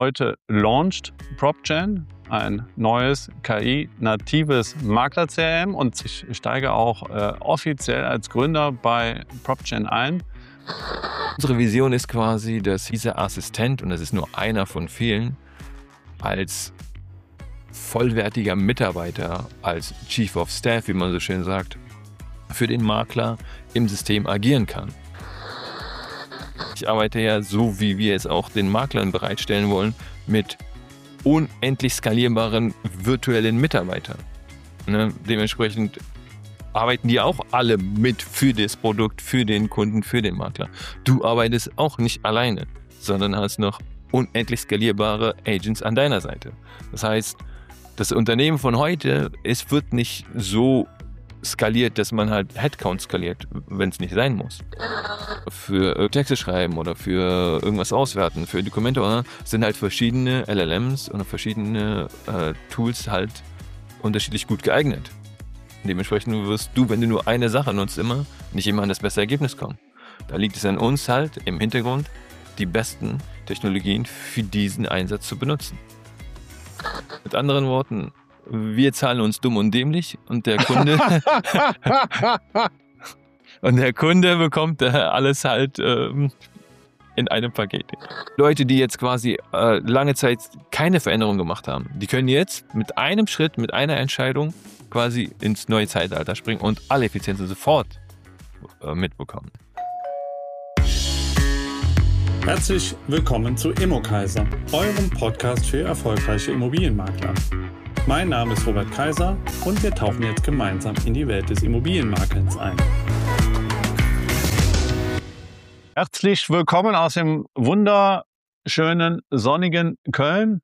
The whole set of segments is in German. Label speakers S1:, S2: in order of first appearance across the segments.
S1: Heute launcht PropGen, ein neues KI-natives Makler-CRM, und ich steige auch offiziell als Gründer bei PropGen ein.
S2: Unsere Vision ist quasi, dass dieser Assistent, und das ist nur einer von vielen, als vollwertiger Mitarbeiter, als Chief of Staff, wie man so schön sagt, für den Makler im System agieren kann. Ich arbeite ja, so wie wir es auch den Maklern bereitstellen wollen, mit unendlich skalierbaren virtuellen Mitarbeitern. Dementsprechend arbeiten die auch alle mit für das Produkt, für den Kunden, für den Makler. Du arbeitest auch nicht alleine, sondern hast noch unendlich skalierbare Agents an deiner Seite. Das heißt, das Unternehmen von heute, es wird nicht so skaliert, dass man halt Headcount skaliert, wenn es nicht sein muss. Für Texte schreiben oder für irgendwas auswerten, für Dokumente sind halt verschiedene LLMs und verschiedene Tools halt unterschiedlich gut geeignet. Dementsprechend wirst du, wenn du nur eine Sache nutzt, nicht immer an das beste Ergebnis kommen. Da liegt es an uns halt im Hintergrund, die besten Technologien für diesen Einsatz zu benutzen. Mit anderen Worten, wir zahlen uns dumm und dämlich und der Kunde bekommt alles halt in einem Paket. Leute, die jetzt quasi lange Zeit keine Veränderung gemacht haben, die können jetzt mit einem Schritt, mit einer Entscheidung quasi ins neue Zeitalter springen und alle Effizienzen sofort mitbekommen.
S3: Herzlich willkommen zu ImmoKaiser, eurem Podcast für erfolgreiche Immobilienmakler. Mein Name ist Robert Kaiser und wir tauchen jetzt gemeinsam in die Welt des Immobilienmakels ein.
S1: Herzlich willkommen aus dem wunderschönen, sonnigen Köln.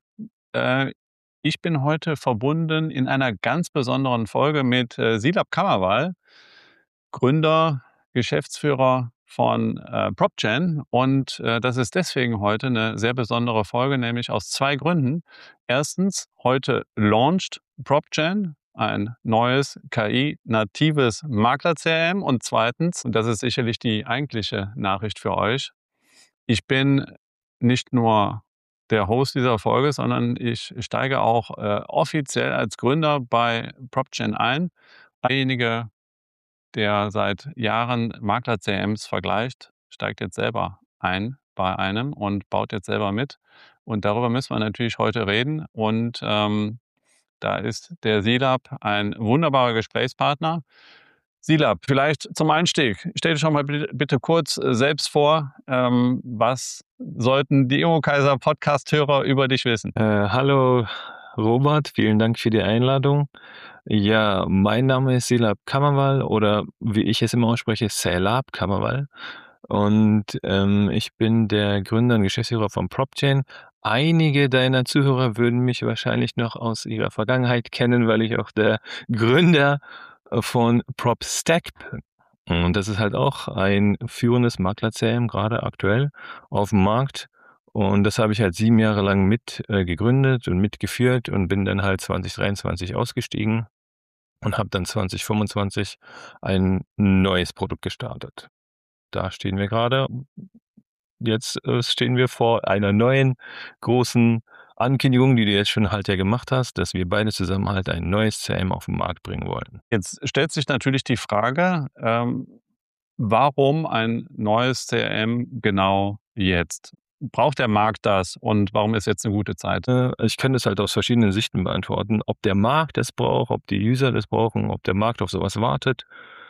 S1: Ich bin heute verbunden in einer ganz besonderen Folge mit Silab Kammerwall, Gründer, Geschäftsführer von PropGen, und das ist deswegen heute eine sehr besondere Folge, nämlich aus zwei Gründen. Erstens, heute launcht PropGen ein neues KI-natives Makler-CRM, und zweitens, und das ist sicherlich die eigentliche Nachricht für euch, ich bin nicht nur der Host dieser Folge, sondern ich steige auch offiziell als Gründer bei PropGen ein. Derjenige, der seit Jahren Makler-CRMs vergleicht, steigt jetzt selber ein bei einem und baut jetzt selber mit. Und darüber müssen wir natürlich heute reden. Und da ist der Silab ein wunderbarer Gesprächspartner. Silab, vielleicht zum Einstieg, stell dich schon mal bitte kurz selbst vor. Was sollten die ImmoKaiser Podcast-Hörer über dich wissen?
S2: Hallo Robert, vielen Dank für die Einladung. Ja, mein Name ist Silab Kammerwall, oder wie ich es immer ausspreche, Silab Kammerwall. Und ich bin der Gründer und Geschäftsführer von PropGen. Einige deiner Zuhörer würden mich wahrscheinlich noch aus ihrer Vergangenheit kennen, weil ich auch der Gründer von PropStack bin. Und das ist halt auch ein führendes Makler-CRM, gerade aktuell auf dem Markt. Und das habe ich halt 7 Jahre lang mit gegründet und mitgeführt und bin dann halt 2023 ausgestiegen und habe dann 2025 ein neues Produkt gestartet. Da stehen wir gerade. Jetzt stehen wir vor einer neuen großen Ankündigung, die du jetzt schon halt ja gemacht hast, dass wir beide zusammen halt ein neues CRM auf den Markt bringen wollen.
S1: Jetzt stellt sich natürlich die Frage, warum ein neues CRM genau jetzt? Braucht der Markt das, und warum ist jetzt eine gute Zeit?
S2: Ich kann das halt aus verschiedenen Sichten beantworten. Ob der Markt das braucht, ob die User das brauchen, ob der Markt auf sowas wartet,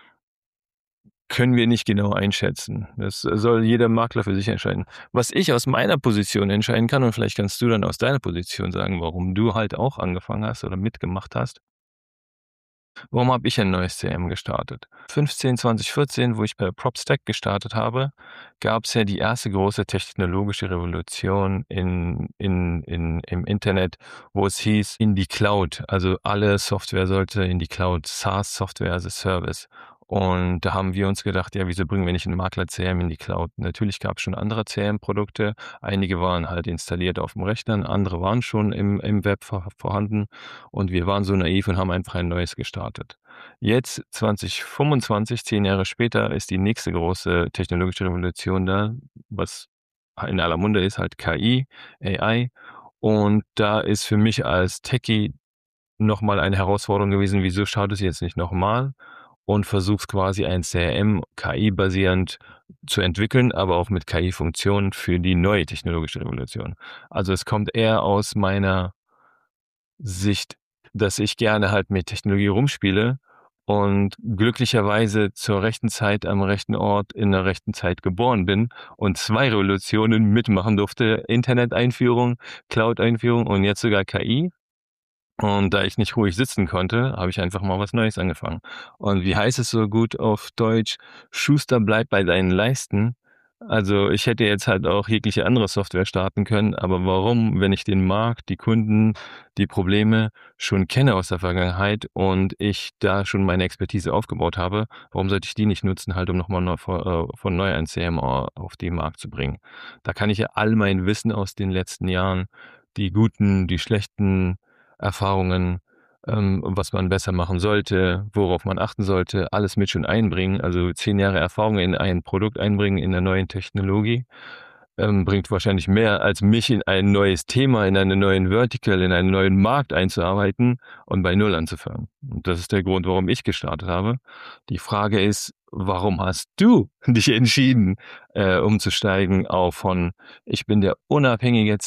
S2: können wir nicht genau einschätzen. Das soll jeder Makler für sich entscheiden. Was ich aus meiner Position entscheiden kann, und vielleicht kannst du dann aus deiner Position sagen, warum du halt auch angefangen hast oder mitgemacht hast. Warum habe ich ein neues CRM gestartet? 2014, wo ich bei PropStack gestartet habe, gab es ja die erste große technologische Revolution im Internet, wo es hieß, in die Cloud. Also alle Software sollte in die Cloud, SaaS, Software as a Service. Und da haben wir uns gedacht, ja, wieso bringen wir nicht einen Makler-CRM in die Cloud? Natürlich gab es schon andere CRM-Produkte. Einige waren halt installiert auf dem Rechner, andere waren schon im Web vorhanden. Und wir waren so naiv und haben einfach ein neues gestartet. Jetzt, 2025, 10 Jahre später, ist die nächste große technologische Revolution da, was in aller Munde ist, halt KI, AI. Und da ist für mich als Techie nochmal eine Herausforderung gewesen, wieso schaut es jetzt nicht nochmal und versuchst quasi ein CRM KI-basierend zu entwickeln, aber auch mit KI-Funktionen für die neue technologische Revolution. Also es kommt eher aus meiner Sicht, dass ich gerne halt mit Technologie rumspiele und glücklicherweise zur rechten Zeit am rechten Ort in der rechten Zeit geboren bin und 2 Revolutionen mitmachen durfte. Internet-Einführung, Cloud-Einführung und jetzt sogar KI. Und da ich nicht ruhig sitzen konnte, habe ich einfach mal was Neues angefangen. Und wie heißt es so gut auf Deutsch? Schuster, bleib bei deinen Leisten. Also ich hätte jetzt halt auch jegliche andere Software starten können, aber warum, wenn ich den Markt, die Kunden, die Probleme schon kenne aus der Vergangenheit und ich da schon meine Expertise aufgebaut habe, warum sollte ich die nicht nutzen, halt um nochmal von neu ein CM auf den Markt zu bringen? Da kann ich ja all mein Wissen aus den letzten Jahren, die guten, die schlechten Erfahrungen, was man besser machen sollte, worauf man achten sollte, alles mit schon einbringen. Also 10 Jahre Erfahrung in ein Produkt einbringen, in der neuen Technologie, bringt wahrscheinlich mehr, als mich in ein neues Thema, in einen neuen Vertical, in einen neuen Markt einzuarbeiten und bei Null anzufangen. Und das ist der Grund, warum ich gestartet habe. Die Frage ist, warum hast du dich entschieden, umzusteigen auf von, ich bin der unabhängige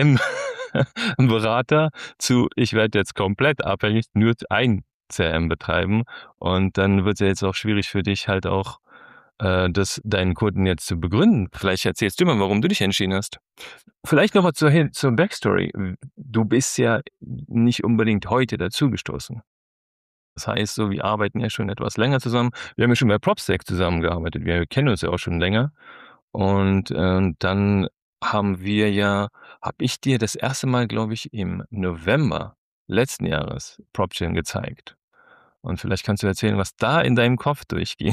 S2: CRM-Berater zu, ich werde jetzt komplett abhängig, nur ein CRM betreiben. Und dann wird es ja jetzt auch schwierig für dich halt auch, das deinen Kunden jetzt zu begründen. Vielleicht erzählst du mal, warum du dich entschieden hast. Vielleicht nochmal zur Backstory. Du bist ja nicht unbedingt heute dazugestoßen. Das heißt, so, wir arbeiten ja schon etwas länger zusammen. Wir haben ja schon bei PropStack zusammengearbeitet. Wir kennen uns ja auch schon länger. Und dann habe ich dir das erste Mal, glaube ich, im November letzten Jahres PropGen gezeigt. Und vielleicht kannst du erzählen, was da in deinem Kopf durchging.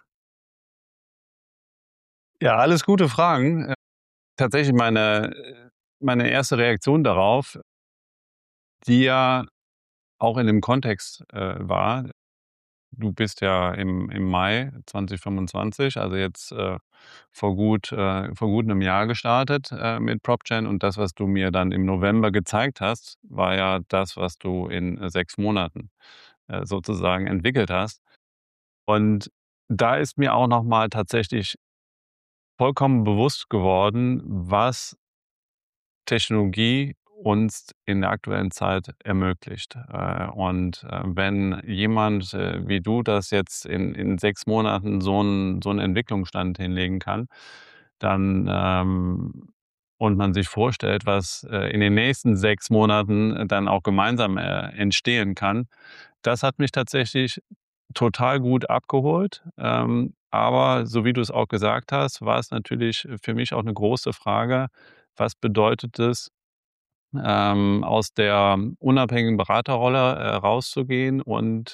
S1: Ja, alles gute Fragen. Tatsächlich meine erste Reaktion darauf, die ja auch in dem Kontext war, du bist ja im Mai 2025, also jetzt vor gut einem Jahr gestartet mit PropGen, und das, was du mir dann im November gezeigt hast, war ja das, was du in 6 Monaten sozusagen entwickelt hast. Und da ist mir auch noch mal tatsächlich vollkommen bewusst geworden, was Technologie uns in der aktuellen Zeit ermöglicht. Wenn jemand wie du das jetzt in 6 Monaten so einen Entwicklungsstand hinlegen kann, dann und man sich vorstellt, was in den nächsten 6 Monaten dann auch gemeinsam entstehen kann, das hat mich tatsächlich total gut abgeholt. Aber so wie du es auch gesagt hast, war es natürlich für mich auch eine große Frage: Was bedeutet es, aus der unabhängigen Beraterrolle rauszugehen und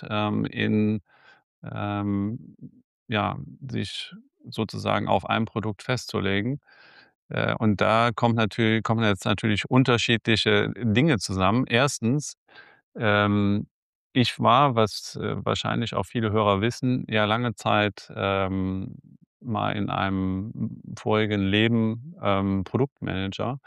S1: ähm, ja, sich sozusagen auf ein Produkt festzulegen? Und da kommen jetzt natürlich unterschiedliche Dinge zusammen. Erstens, ähm, ich war, was wahrscheinlich auch viele Hörer wissen, ja lange Zeit mal in einem vorigen Leben Produktmanager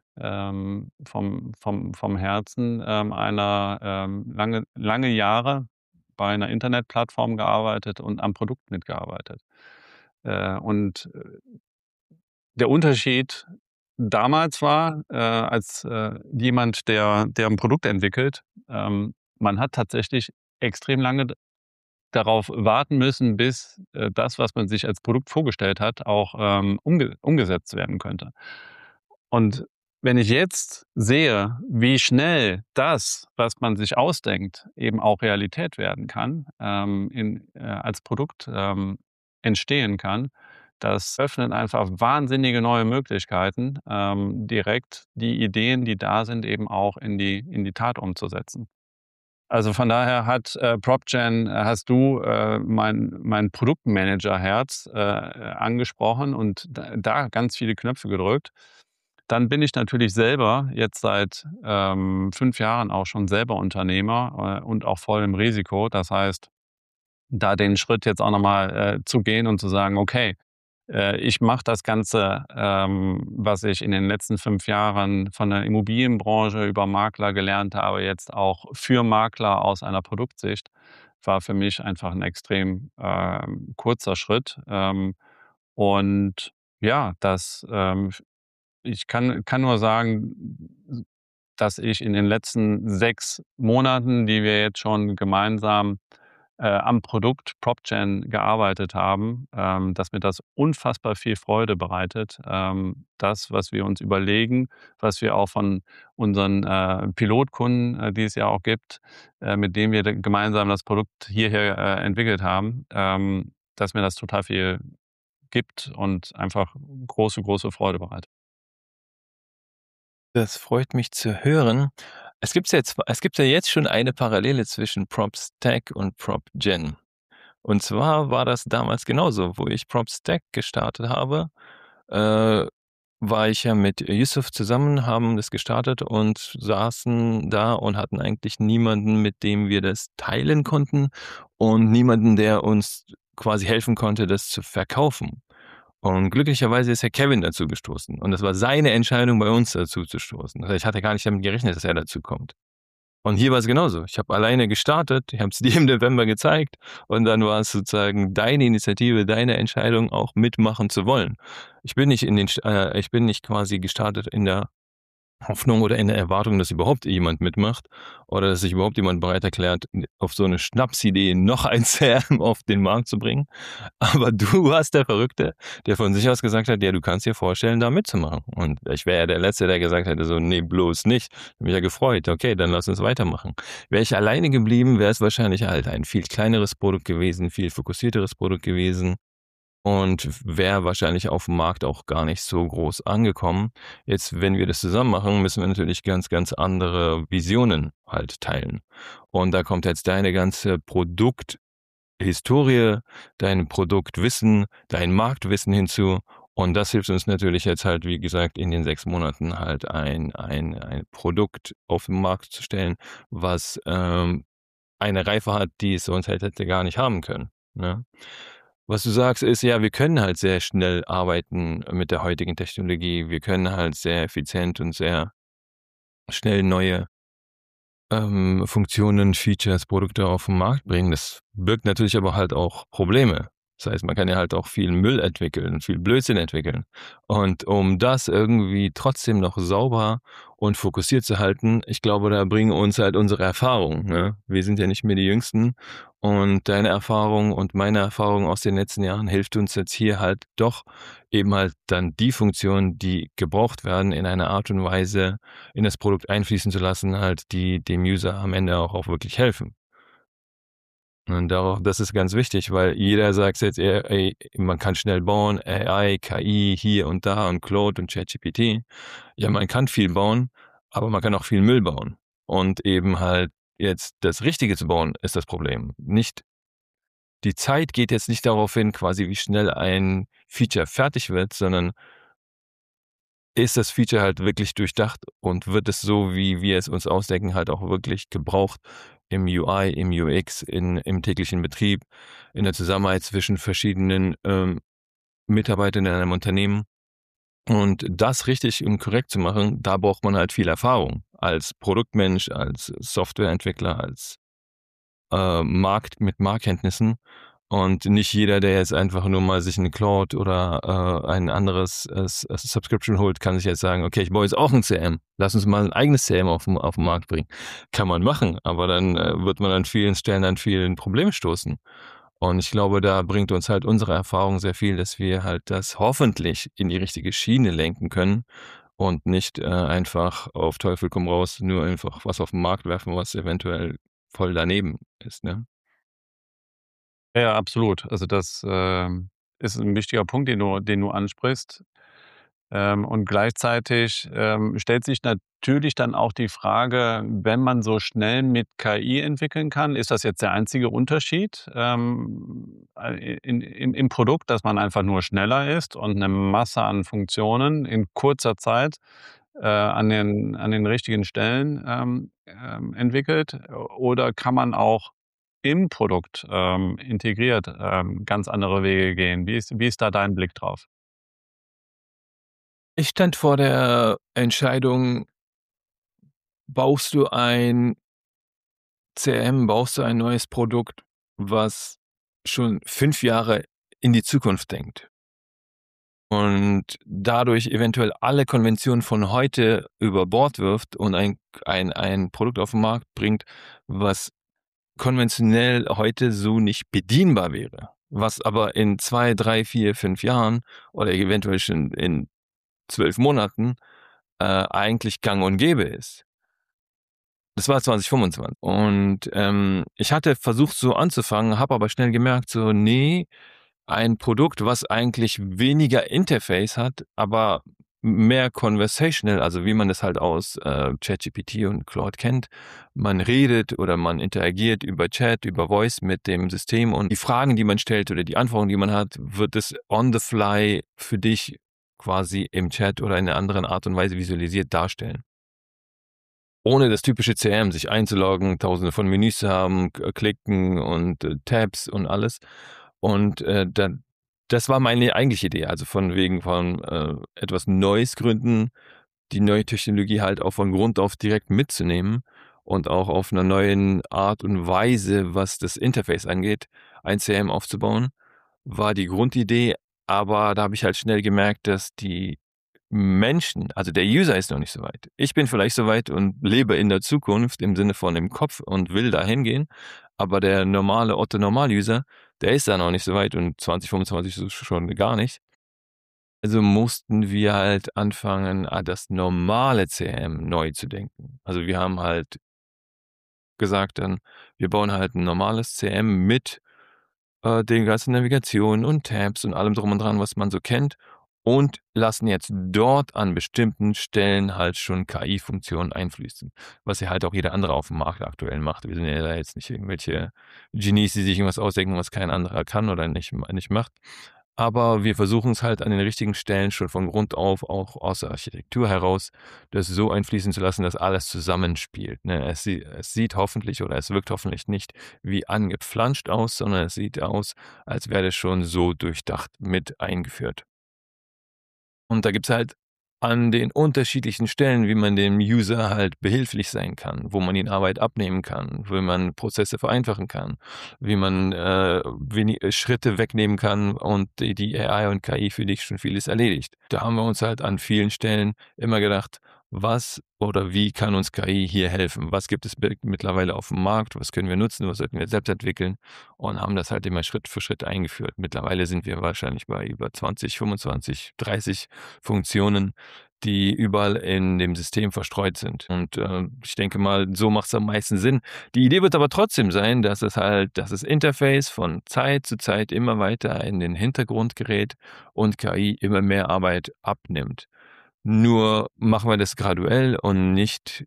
S1: vom Herzen, lange Jahre bei einer Internetplattform gearbeitet und am Produkt mitgearbeitet. Und der Unterschied damals war, als jemand, der ein Produkt entwickelt, man hat tatsächlich extrem lange darauf warten müssen, bis das, was man sich als Produkt vorgestellt hat, auch umgesetzt werden könnte. Und wenn ich jetzt sehe, wie schnell das, was man sich ausdenkt, eben auch Realität werden kann, als Produkt entstehen kann, das öffnet einfach wahnsinnige neue Möglichkeiten, direkt die Ideen, die da sind, eben auch in die Tat umzusetzen. Also von daher hast du mein Produktmanager-Herz angesprochen und da ganz viele Knöpfe gedrückt. Dann bin ich natürlich selber jetzt seit 5 Jahren auch schon selber Unternehmer und auch voll im Risiko. Das heißt, da den Schritt jetzt auch nochmal zu gehen und zu sagen, okay, Ich mache das Ganze, was ich in den letzten 5 Jahren von der Immobilienbranche über Makler gelernt habe, jetzt auch für Makler aus einer Produktsicht, war für mich einfach ein extrem, kurzer Schritt. Und ja, ich kann nur sagen, dass ich in den letzten 6 Monaten, die wir jetzt schon gemeinsam, am Produkt PropGen gearbeitet haben, dass mir das unfassbar viel Freude bereitet. Das, was wir uns überlegen, was wir auch von unseren, Pilotkunden, die es ja auch gibt, mit denen wir gemeinsam das Produkt hierher, entwickelt haben, dass mir das total viel gibt und einfach große, große Freude bereitet.
S2: Das freut mich zu hören. Es gibt ja jetzt schon eine Parallele zwischen PropStack und PropGen. Und zwar war das damals genauso, wo ich PropStack gestartet habe, äh, war ich ja mit Yusuf zusammen, haben das gestartet und saßen da und hatten eigentlich niemanden, mit dem wir das teilen konnten und niemanden, der uns quasi helfen konnte, das zu verkaufen. Und glücklicherweise ist Herr Kevin dazu gestoßen. Und das war seine Entscheidung, bei uns dazu zu stoßen. Das heißt, ich hatte gar nicht damit gerechnet, dass er dazu kommt. Und hier war es genauso. Ich habe alleine gestartet, ich habe es dir im November gezeigt und dann war es sozusagen deine Initiative, deine Entscheidung, auch mitmachen zu wollen. Ich bin nicht quasi gestartet in der Hoffnung oder in der Erwartung, dass überhaupt jemand mitmacht oder dass sich überhaupt jemand bereit erklärt, auf so eine Schnapsidee noch ein CRM auf den Markt zu bringen. Aber du warst der Verrückte, der von sich aus gesagt hat, ja, du kannst dir vorstellen, da mitzumachen. Und ich wäre ja der Letzte, der gesagt hätte, so, nee, bloß nicht. Ich habe mich ja gefreut. Okay, dann lass uns weitermachen. Wäre ich alleine geblieben, wäre es wahrscheinlich halt ein viel kleineres Produkt gewesen, viel fokussierteres Produkt gewesen und wäre wahrscheinlich auf dem Markt auch gar nicht so groß angekommen. Jetzt, wenn wir das zusammen machen, müssen wir natürlich ganz, ganz andere Visionen halt teilen. Und da kommt jetzt deine ganze Produkthistorie, dein Produktwissen, dein Marktwissen hinzu. Und das hilft uns natürlich jetzt halt, wie gesagt, in den 6 Monaten halt ein Produkt auf den Markt zu stellen, was eine Reife hat, die es sonst hätte gar nicht haben können. Ne? Was du sagst, ist ja, wir können halt sehr schnell arbeiten mit der heutigen Technologie. Wir können halt sehr effizient und sehr schnell neue Funktionen, Features, Produkte auf den Markt bringen. Das birgt natürlich aber halt auch Probleme. Das heißt, man kann ja halt auch viel Müll entwickeln, viel Blödsinn entwickeln. Und um das irgendwie trotzdem noch sauber und fokussiert zu halten, ich glaube, da bringen uns halt unsere Erfahrungen. Ne? Wir sind ja nicht mehr die Jüngsten. Und deine Erfahrung und meine Erfahrung aus den letzten Jahren hilft uns jetzt hier halt doch eben halt dann die Funktionen, die gebraucht werden, in einer Art und Weise in das Produkt einfließen zu lassen, halt, die dem User am Ende auch wirklich helfen. Und darauf, das ist ganz wichtig, weil jeder sagt jetzt, ey, man kann schnell bauen, AI, KI hier und da und Claude und ChatGPT. Ja, man kann viel bauen, aber man kann auch viel Müll bauen. Und eben halt jetzt das Richtige zu bauen, ist das Problem. Nicht, die Zeit geht jetzt nicht darauf hin, quasi wie schnell ein Feature fertig wird, sondern ist das Feature halt wirklich durchdacht und wird es so, wie wir es uns ausdenken, halt auch wirklich gebraucht im UI, im UX, im täglichen Betrieb, in der Zusammenarbeit zwischen verschiedenen Mitarbeitern in einem Unternehmen. Und das richtig und korrekt zu machen, da braucht man halt viel Erfahrung als Produktmensch, als Softwareentwickler, als mit Marktkenntnissen. Und nicht jeder, der jetzt einfach nur mal sich eine Cloud oder ein anderes Subscription holt, kann sich jetzt sagen, okay, ich baue jetzt auch ein CM. Lass uns mal ein eigenes CM auf den Markt bringen. Kann man machen, aber dann wird man an vielen Stellen an vielen Problemen stoßen. Und ich glaube, da bringt uns halt unsere Erfahrung sehr viel, dass wir halt das hoffentlich in die richtige Schiene lenken können und nicht einfach auf Teufel komm raus nur einfach was auf den Markt werfen, was eventuell voll daneben ist. Ne?
S1: Ja, absolut. Also das, ist ein wichtiger Punkt, den du ansprichst. Und gleichzeitig, stellt sich natürlich dann auch die Frage, wenn man so schnell mit KI entwickeln kann, ist das jetzt der einzige Unterschied, im Produkt, dass man einfach nur schneller ist und eine Masse an Funktionen in kurzer Zeit, an den richtigen Stellen, entwickelt? Oder kann man auch im Produkt integriert, ganz andere Wege gehen. Wie ist da dein Blick drauf?
S2: Ich stand vor der Entscheidung, baust du ein CRM, baust du ein neues Produkt, was schon 5 Jahre in die Zukunft denkt und dadurch eventuell alle Konventionen von heute über Bord wirft und ein Produkt auf den Markt bringt, was konventionell heute so nicht bedienbar wäre, was aber in 2, 3, 4, 5 Jahren oder eventuell schon in 12 Monaten eigentlich gang und gäbe ist. Das war 2025 und ich hatte versucht so anzufangen, habe aber schnell gemerkt so, nee, ein Produkt, was eigentlich weniger Interface hat, aber mehr conversational, also wie man das halt aus ChatGPT und Claude kennt. Man redet oder man interagiert über Chat, über Voice mit dem System und die Fragen, die man stellt oder die Anforderungen, die man hat, wird es on the fly für dich quasi im Chat oder in einer anderen Art und Weise visualisiert darstellen. Ohne das typische CRM, sich einzuloggen, tausende von Menüs zu haben, klicken und Tabs und alles. Und das war meine eigentliche Idee, also von wegen von etwas Neues gründen, die neue Technologie halt auch von Grund auf direkt mitzunehmen und auch auf einer neuen Art und Weise, was das Interface angeht, ein CRM aufzubauen, war die Grundidee. Aber da habe ich halt schnell gemerkt, dass die Menschen, also der User ist noch nicht so weit. Ich bin vielleicht so weit und lebe in der Zukunft im Sinne von im Kopf und will da hingehen, aber der normale Otto-Normal-User, der ist da noch nicht so weit und 2025 ist es schon gar nicht. Also mussten wir halt anfangen, das normale CRM neu zu denken. Also wir haben halt gesagt dann, wir bauen halt ein normales CRM mit den ganzen Navigationen und Tabs und allem drum und dran, was man so kennt und lassen jetzt dort an bestimmten Stellen halt schon KI-Funktionen einfließen, was ja halt auch jeder andere auf dem Markt aktuell macht. Wir sind ja da jetzt nicht irgendwelche Genies, die sich irgendwas ausdenken, was kein anderer kann oder nicht macht. Aber wir versuchen es halt an den richtigen Stellen schon von Grund auf, auch aus der Architektur heraus, das so einfließen zu lassen, dass alles zusammenspielt. Ne? Es sieht hoffentlich oder es wirkt hoffentlich nicht wie angepflanscht aus, sondern es sieht aus, als wäre das schon so durchdacht mit eingeführt. Und da gibt's halt an den unterschiedlichen Stellen, wie man dem User halt behilflich sein kann, wo man ihn Arbeit abnehmen kann, wie man Prozesse vereinfachen kann, wie man Schritte wegnehmen kann und die AI und KI für dich schon vieles erledigt. Da haben wir uns halt an vielen Stellen immer gedacht, was oder wie kann uns KI hier helfen? Was gibt es mittlerweile auf dem Markt? Was können wir nutzen? Was sollten wir selbst entwickeln? Und haben das halt immer Schritt für Schritt eingeführt. Mittlerweile sind wir wahrscheinlich bei über 20, 25, 30 Funktionen, die überall in dem System verstreut sind. Und ich denke mal, so macht es am meisten Sinn. Die Idee wird aber trotzdem sein, dass das Interface von Zeit zu Zeit immer weiter in den Hintergrund gerät und KI immer mehr Arbeit abnimmt. Nur machen wir das graduell und nicht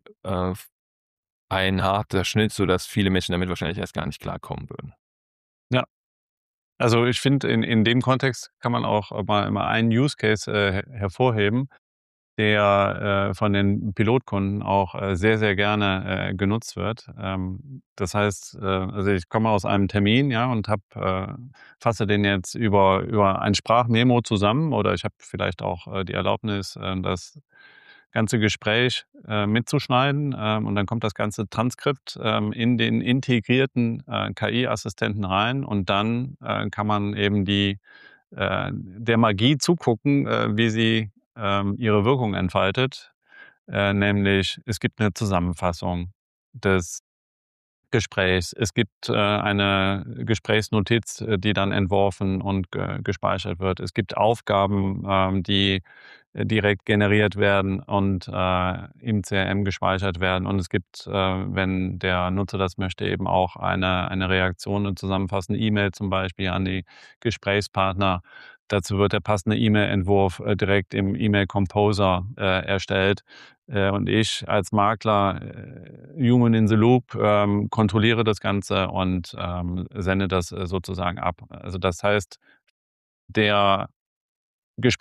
S2: ein harter Schnitt, sodass viele Menschen damit wahrscheinlich erst gar nicht klarkommen würden.
S1: Ja. Also ich finde, in dem Kontext kann man auch mal immer einen Use Case hervorheben, der von den Pilotkunden auch sehr, sehr gerne genutzt wird. Das heißt, also ich komme aus einem Termin, ja, und fasse den jetzt über ein Sprachmemo zusammen, oder ich habe vielleicht auch die Erlaubnis, das ganze Gespräch mitzuschneiden, und dann kommt das ganze Transkript in den integrierten KI-Assistenten rein, und dann kann man eben der Magie zugucken, wie sie ihre Wirkung entfaltet. Nämlich, es gibt eine Zusammenfassung des Gesprächs. Es gibt eine Gesprächsnotiz, die dann entworfen und gespeichert wird. Es gibt Aufgaben, die direkt generiert werden und im CRM gespeichert werden. Und es gibt, wenn der Nutzer das möchte, eben auch eine Reaktion, eine zusammenfassende E-Mail zum Beispiel an die Gesprächspartner. Dazu wird der passende E-Mail-Entwurf direkt im E-Mail-Composer erstellt. Und ich als Makler, Human in the Loop, kontrolliere das Ganze und sende das sozusagen ab. Also das heißt, der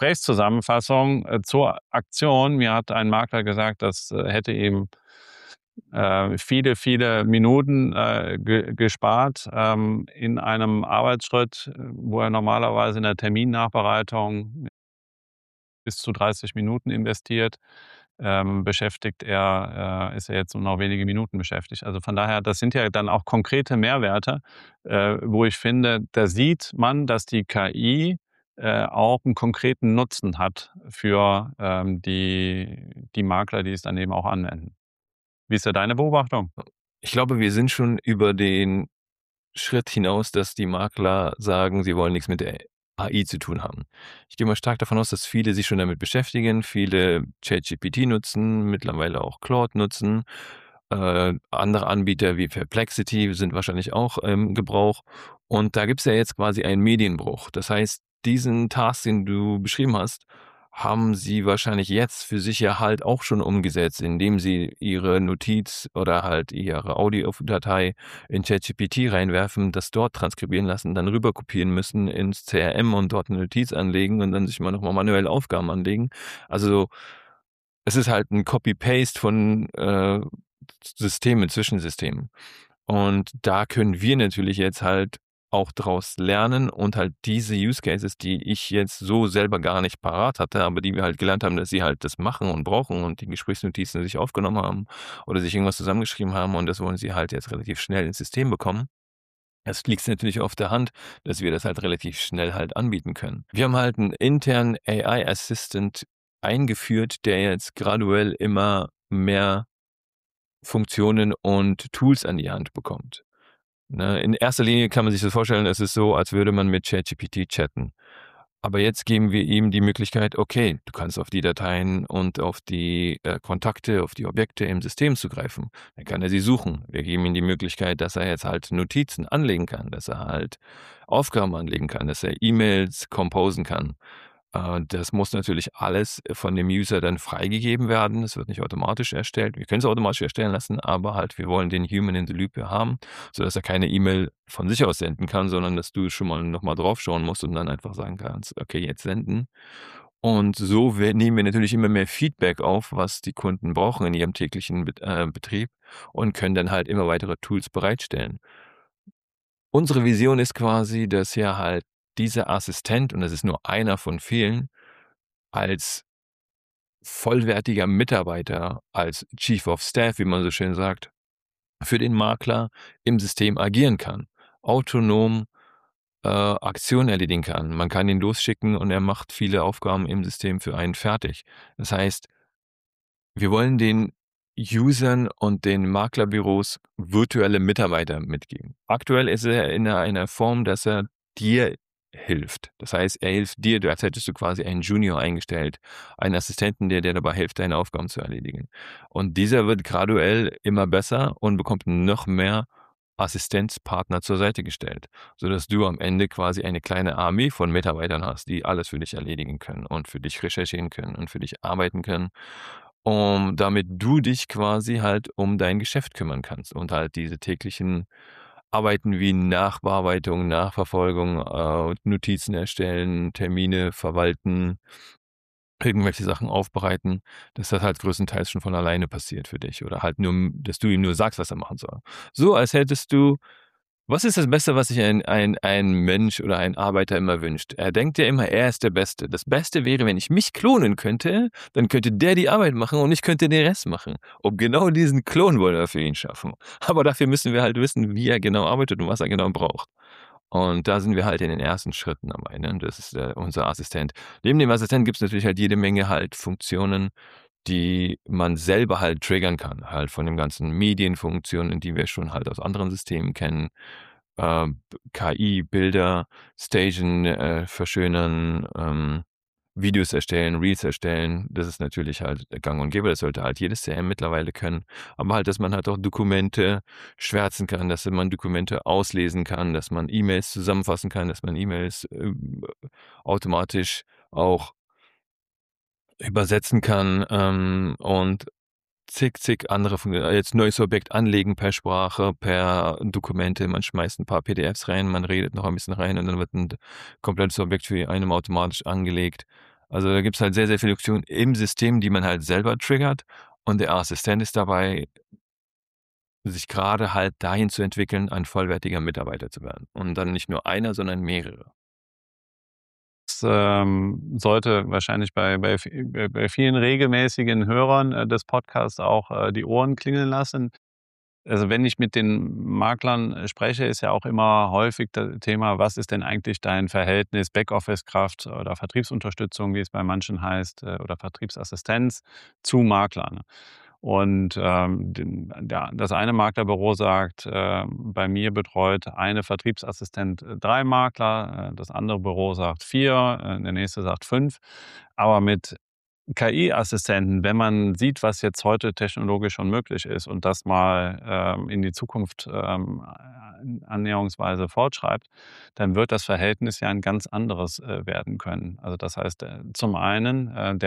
S1: Gesprächszusammenfassung zur Aktion, mir hat ein Makler gesagt, das hätte ihm viele, viele Minuten gespart in einem Arbeitsschritt, wo er normalerweise in der Terminnachbereitung bis zu 30 Minuten investiert, ist er jetzt nur noch wenige Minuten beschäftigt. Also von daher, das sind ja dann auch konkrete Mehrwerte, wo ich finde, da sieht man, dass die KI auch einen konkreten Nutzen hat für die Makler, die es dann eben auch anwenden. Wie ist da deine Beobachtung?
S2: Ich glaube, wir sind schon über den Schritt hinaus, dass die Makler sagen, sie wollen nichts mit der AI zu tun haben. Ich gehe mal stark davon aus, dass viele sich schon damit beschäftigen, viele ChatGPT nutzen, mittlerweile auch Claude nutzen. Andere Anbieter wie Perplexity sind wahrscheinlich auch im Gebrauch. Und da gibt es ja jetzt quasi einen Medienbruch. Das heißt, diesen Task, den du beschrieben hast, haben sie wahrscheinlich jetzt für sich ja halt auch schon umgesetzt, indem sie ihre Notiz oder halt ihre Audiodatei in ChatGPT reinwerfen, das dort transkribieren lassen, dann rüber kopieren müssen ins CRM und dort eine Notiz anlegen und dann sich mal nochmal manuell Aufgaben anlegen. Also es ist halt ein Copy-Paste von Systemen, Zwischensystemen. Und da können wir natürlich jetzt halt auch draus lernen und halt diese Use Cases, die ich jetzt so selber gar nicht parat hatte, aber die wir halt gelernt haben, dass sie halt das machen und brauchen und die Gesprächsnotizen sich aufgenommen haben oder sich irgendwas zusammengeschrieben haben und das wollen sie halt jetzt relativ schnell ins System bekommen. Es liegt natürlich auf der Hand, dass wir das halt relativ schnell halt anbieten können. Wir haben halt einen internen AI Assistant eingeführt, der jetzt graduell immer mehr Funktionen und Tools an die Hand bekommt. In erster Linie kann man sich das vorstellen, es ist so, als würde man mit ChatGPT chatten. Aber jetzt geben wir ihm die Möglichkeit, okay, du kannst auf die Dateien und auf die Kontakte, auf die Objekte im System zugreifen. Dann kann er sie suchen. Wir geben ihm die Möglichkeit, dass er jetzt halt Notizen anlegen kann, dass er halt Aufgaben anlegen kann, dass er E-Mails composen kann. Das muss natürlich alles von dem User dann freigegeben werden. Es wird nicht automatisch erstellt. Wir können es automatisch erstellen lassen, aber halt wir wollen den Human in the Loop haben, sodass er keine E-Mail von sich aus senden kann, sondern dass du schon mal nochmal drauf schauen musst und dann einfach sagen kannst, okay, jetzt senden. Und so nehmen wir natürlich immer mehr Feedback auf, was die Kunden brauchen in ihrem täglichen Betrieb und können dann halt immer weitere Tools bereitstellen. Unsere Vision ist quasi, dass ja halt dieser Assistent, und das ist nur einer von vielen, als vollwertiger Mitarbeiter, als Chief of Staff, wie man so schön sagt, für den Makler im System agieren kann, autonom Aktionen erledigen kann. Man kann ihn losschicken und er macht viele Aufgaben im System für einen fertig. Das heißt, wir wollen den Usern und den Maklerbüros virtuelle Mitarbeiter mitgeben. Aktuell ist er in einer Form, dass er dir hilft. Das heißt, er hilft dir, als hättest du quasi einen Junior eingestellt, einen Assistenten, der dir dabei hilft, deine Aufgaben zu erledigen. Und dieser wird graduell immer besser und bekommt noch mehr Assistenzpartner zur Seite gestellt, sodass du am Ende quasi eine kleine Armee von Mitarbeitern hast, die alles für dich erledigen können und für dich recherchieren können und für dich arbeiten können, damit du dich quasi halt um dein Geschäft kümmern kannst und halt diese täglichen Arbeiten wie Nachbearbeitung, Nachverfolgung, Notizen erstellen, Termine verwalten, irgendwelche Sachen aufbereiten, dass das halt größtenteils schon von alleine passiert für dich oder halt nur, dass du ihm nur sagst, was er machen soll. So, als hättest du, was ist das Beste, was sich ein Mensch oder ein Arbeiter immer wünscht? Er denkt ja immer, er ist der Beste. Das Beste wäre, wenn ich mich klonen könnte, dann könnte der die Arbeit machen und ich könnte den Rest machen. Und genau diesen Klon wollen wir für ihn schaffen. Aber dafür müssen wir halt wissen, wie er genau arbeitet und was er genau braucht. Und da sind wir halt in den ersten Schritten dabei. Ne? Das ist unser Assistent. Neben dem Assistent gibt es natürlich halt jede Menge halt Funktionen, die man selber halt triggern kann. Halt von den ganzen Medienfunktionen, die wir schon halt aus anderen Systemen kennen. KI, Bilder, Stagen verschönern, Videos erstellen, Reels erstellen. Das ist natürlich halt gang und gäbe. Das sollte halt jedes CRM mittlerweile können. Aber halt, dass man halt auch Dokumente schwärzen kann, dass man Dokumente auslesen kann, dass man E-Mails zusammenfassen kann, dass man E-Mails automatisch auch übersetzen kann und zig andere Funktionen. Jetzt neues Objekt anlegen per Sprache, per Dokumente. Man schmeißt ein paar PDFs rein, man redet noch ein bisschen rein und dann wird ein komplettes Objekt für einen automatisch angelegt. Also da gibt es halt sehr, sehr viele Funktionen im System, die man halt selber triggert und der Assistent ist dabei, sich gerade halt dahin zu entwickeln, ein vollwertiger Mitarbeiter zu werden. Und dann nicht nur einer, sondern mehrere.
S1: Das sollte wahrscheinlich bei vielen regelmäßigen Hörern des Podcasts auch die Ohren klingeln lassen. Also wenn ich mit den Maklern spreche, ist ja auch immer häufig das Thema, was ist denn eigentlich dein Verhältnis Backoffice-Kraft oder Vertriebsunterstützung, wie es bei manchen heißt, oder Vertriebsassistenz zu Maklern. Und das eine Maklerbüro sagt, bei mir betreut eine Vertriebsassistent 3 Makler, das andere Büro sagt 4, der nächste sagt 5. Aber mit KI-Assistenten, wenn man sieht, was jetzt heute technologisch schon möglich ist und das mal in die Zukunft annäherungsweise fortschreibt, dann wird das Verhältnis ja ein ganz anderes werden können. Also das heißt, zum einen,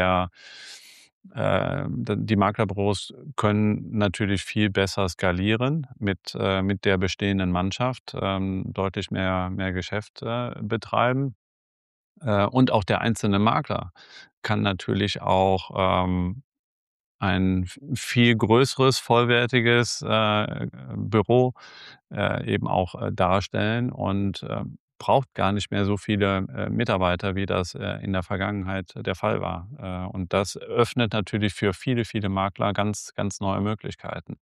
S1: die Maklerbüros können natürlich viel besser skalieren mit der bestehenden Mannschaft, deutlich mehr Geschäft betreiben. Und auch der einzelne Makler kann natürlich auch ein viel größeres, vollwertiges Büro eben auch darstellen und braucht gar nicht mehr so viele Mitarbeiter, wie das in der Vergangenheit der Fall war. Und das öffnet natürlich für viele Makler ganz neue Möglichkeiten.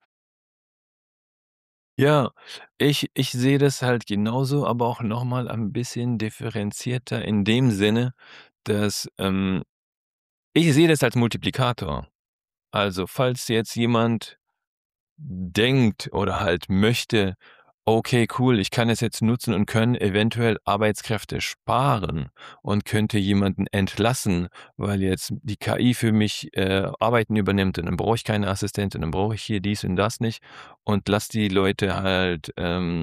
S2: Ja, ich sehe das halt genauso, aber auch noch mal ein bisschen differenzierter in dem Sinne, dass, ich sehe das als Multiplikator. Also, falls jetzt jemand denkt oder halt möchte: „Okay, cool, ich kann es jetzt nutzen und kann eventuell Arbeitskräfte sparen und könnte jemanden entlassen, weil jetzt die KI für mich, Arbeiten übernimmt und dann brauche ich keine Assistentin, dann brauche ich hier dies und das nicht und lass die Leute halt,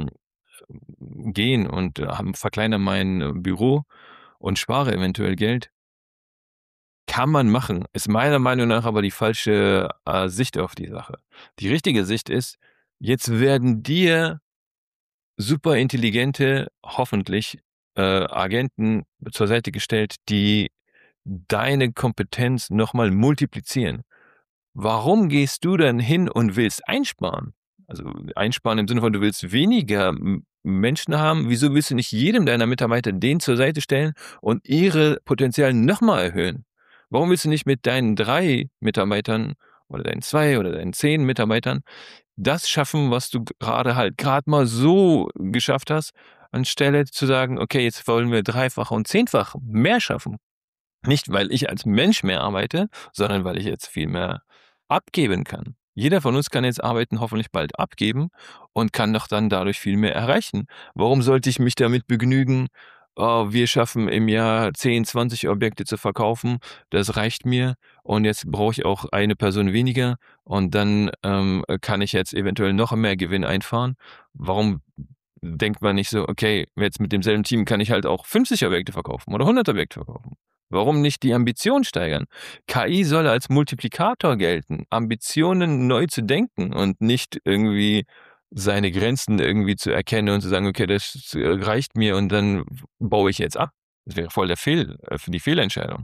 S2: gehen und verkleinere mein Büro und spare eventuell Geld.“ Kann man machen, ist meiner Meinung nach aber die falsche, Sicht auf die Sache. Die richtige Sicht ist: Jetzt werden dir super intelligente, hoffentlich, Agenten zur Seite gestellt, die deine Kompetenz noch mal multiplizieren. Warum gehst du dann hin und willst einsparen? Also, einsparen im Sinne von, du willst weniger Menschen haben. Wieso willst du nicht jedem deiner Mitarbeiter den zur Seite stellen und ihre Potenzial noch mal erhöhen? Warum willst du nicht mit deinen 3 Mitarbeitern oder deinen 2 oder deinen 10 Mitarbeitern das schaffen, was du gerade mal so geschafft hast, anstelle zu sagen: „Okay, jetzt wollen wir dreifach und zehnfach mehr schaffen.“ Nicht, weil ich als Mensch mehr arbeite, sondern weil ich jetzt viel mehr abgeben kann. Jeder von uns kann jetzt Arbeiten hoffentlich bald abgeben und kann doch dann dadurch viel mehr erreichen. Warum sollte ich mich damit begnügen: „Oh, wir schaffen im Jahr 10, 20 Objekte zu verkaufen. Das reicht mir und jetzt brauche ich auch eine Person weniger und dann, kann ich jetzt eventuell noch mehr Gewinn einfahren.“ Warum denkt man nicht so: „Okay, jetzt mit demselben Team kann ich halt auch 50 Objekte verkaufen oder 100 Objekte verkaufen?“ Warum nicht die Ambition steigern? KI soll als Multiplikator gelten, Ambitionen neu zu denken und nicht irgendwie seine Grenzen irgendwie zu erkennen und zu sagen: „Okay, das reicht mir und dann baue ich jetzt ab.“ Das wäre voll der für die Fehlentscheidung.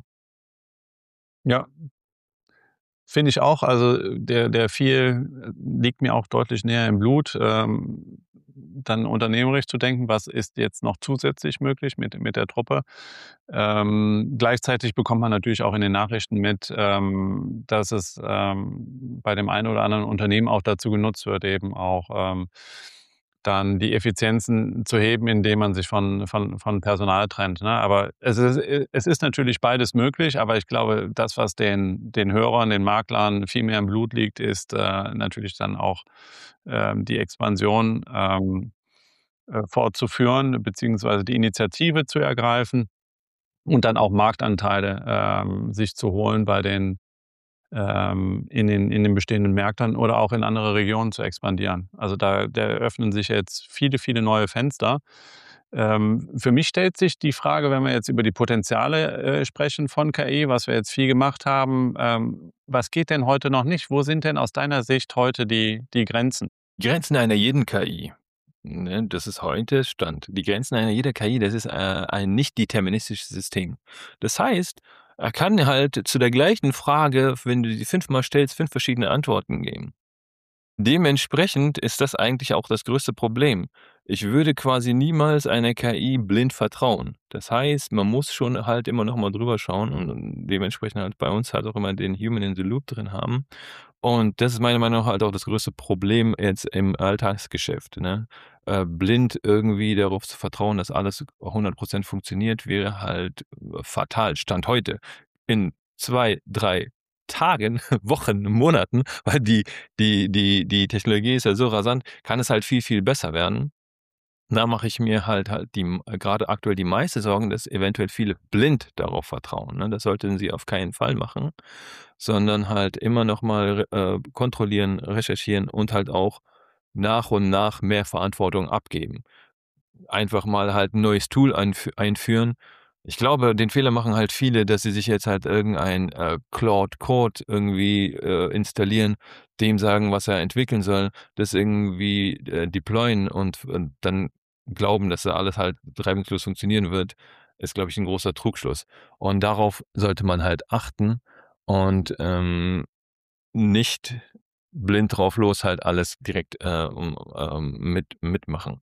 S1: Ja, finde ich auch. Also, der viel liegt mir auch deutlich näher im Blut, dann unternehmerisch zu denken, was ist jetzt noch zusätzlich möglich mit der Truppe. Gleichzeitig bekommt man natürlich auch in den Nachrichten mit, dass es bei dem einen oder anderen Unternehmen auch dazu genutzt wird, eben auch dann die Effizienzen zu heben, indem man sich von Personal trennt, ne? Aber es ist natürlich beides möglich, aber ich glaube, das, was den Hörern, den Maklern viel mehr im Blut liegt, ist natürlich dann auch die Expansion fortzuführen beziehungsweise die Initiative zu ergreifen und dann auch Marktanteile sich zu holen bei den in den bestehenden Märkten oder auch in andere Regionen zu expandieren. Also da öffnen sich jetzt viele neue Fenster. Für mich stellt sich die Frage, wenn wir jetzt über die Potenziale sprechen von KI, was wir jetzt viel gemacht haben, was geht denn heute noch nicht? Wo sind denn aus deiner Sicht heute die Grenzen?
S2: Grenzen einer jeden KI, ne, das ist heute Stand. Die Grenzen einer jeder KI, das ist, ein nicht deterministisches System. Das heißt, er kann halt zu der gleichen Frage, wenn du die 5-mal stellst, 5 verschiedene Antworten geben. dementsprechend ist das eigentlich auch das größte Problem. Ich würde quasi niemals einer KI blind vertrauen. Das heißt, man muss schon halt immer noch mal drüber schauen und dementsprechend halt bei uns halt auch immer den Human in the Loop drin haben. Und das ist meiner Meinung nach halt auch das größte Problem jetzt im Alltagsgeschäft, ne? Blind irgendwie darauf zu vertrauen, dass alles 100% funktioniert, wäre halt fatal. Stand heute. In 2, 3 Tagen, Wochen, Monaten, weil die Technologie ist ja so rasant, kann es halt viel, viel besser werden. Da mache ich mir halt gerade aktuell die meiste Sorgen, dass eventuell viele blind darauf vertrauen, ne? Das sollten sie auf keinen Fall machen, sondern halt immer noch mal kontrollieren, recherchieren und halt auch nach und nach mehr Verantwortung abgeben. Einfach mal halt 'n neues Tool einführen. Ich glaube, den Fehler machen halt viele, dass sie sich jetzt halt irgendein Claude Code irgendwie installieren, dem sagen, was er entwickeln soll, das irgendwie deployen und dann glauben, dass da alles halt reibungslos funktionieren wird, ist, glaube ich, 'n großer Trugschluss. Und darauf sollte man halt achten und nicht blind drauf los halt alles direkt mitmachen.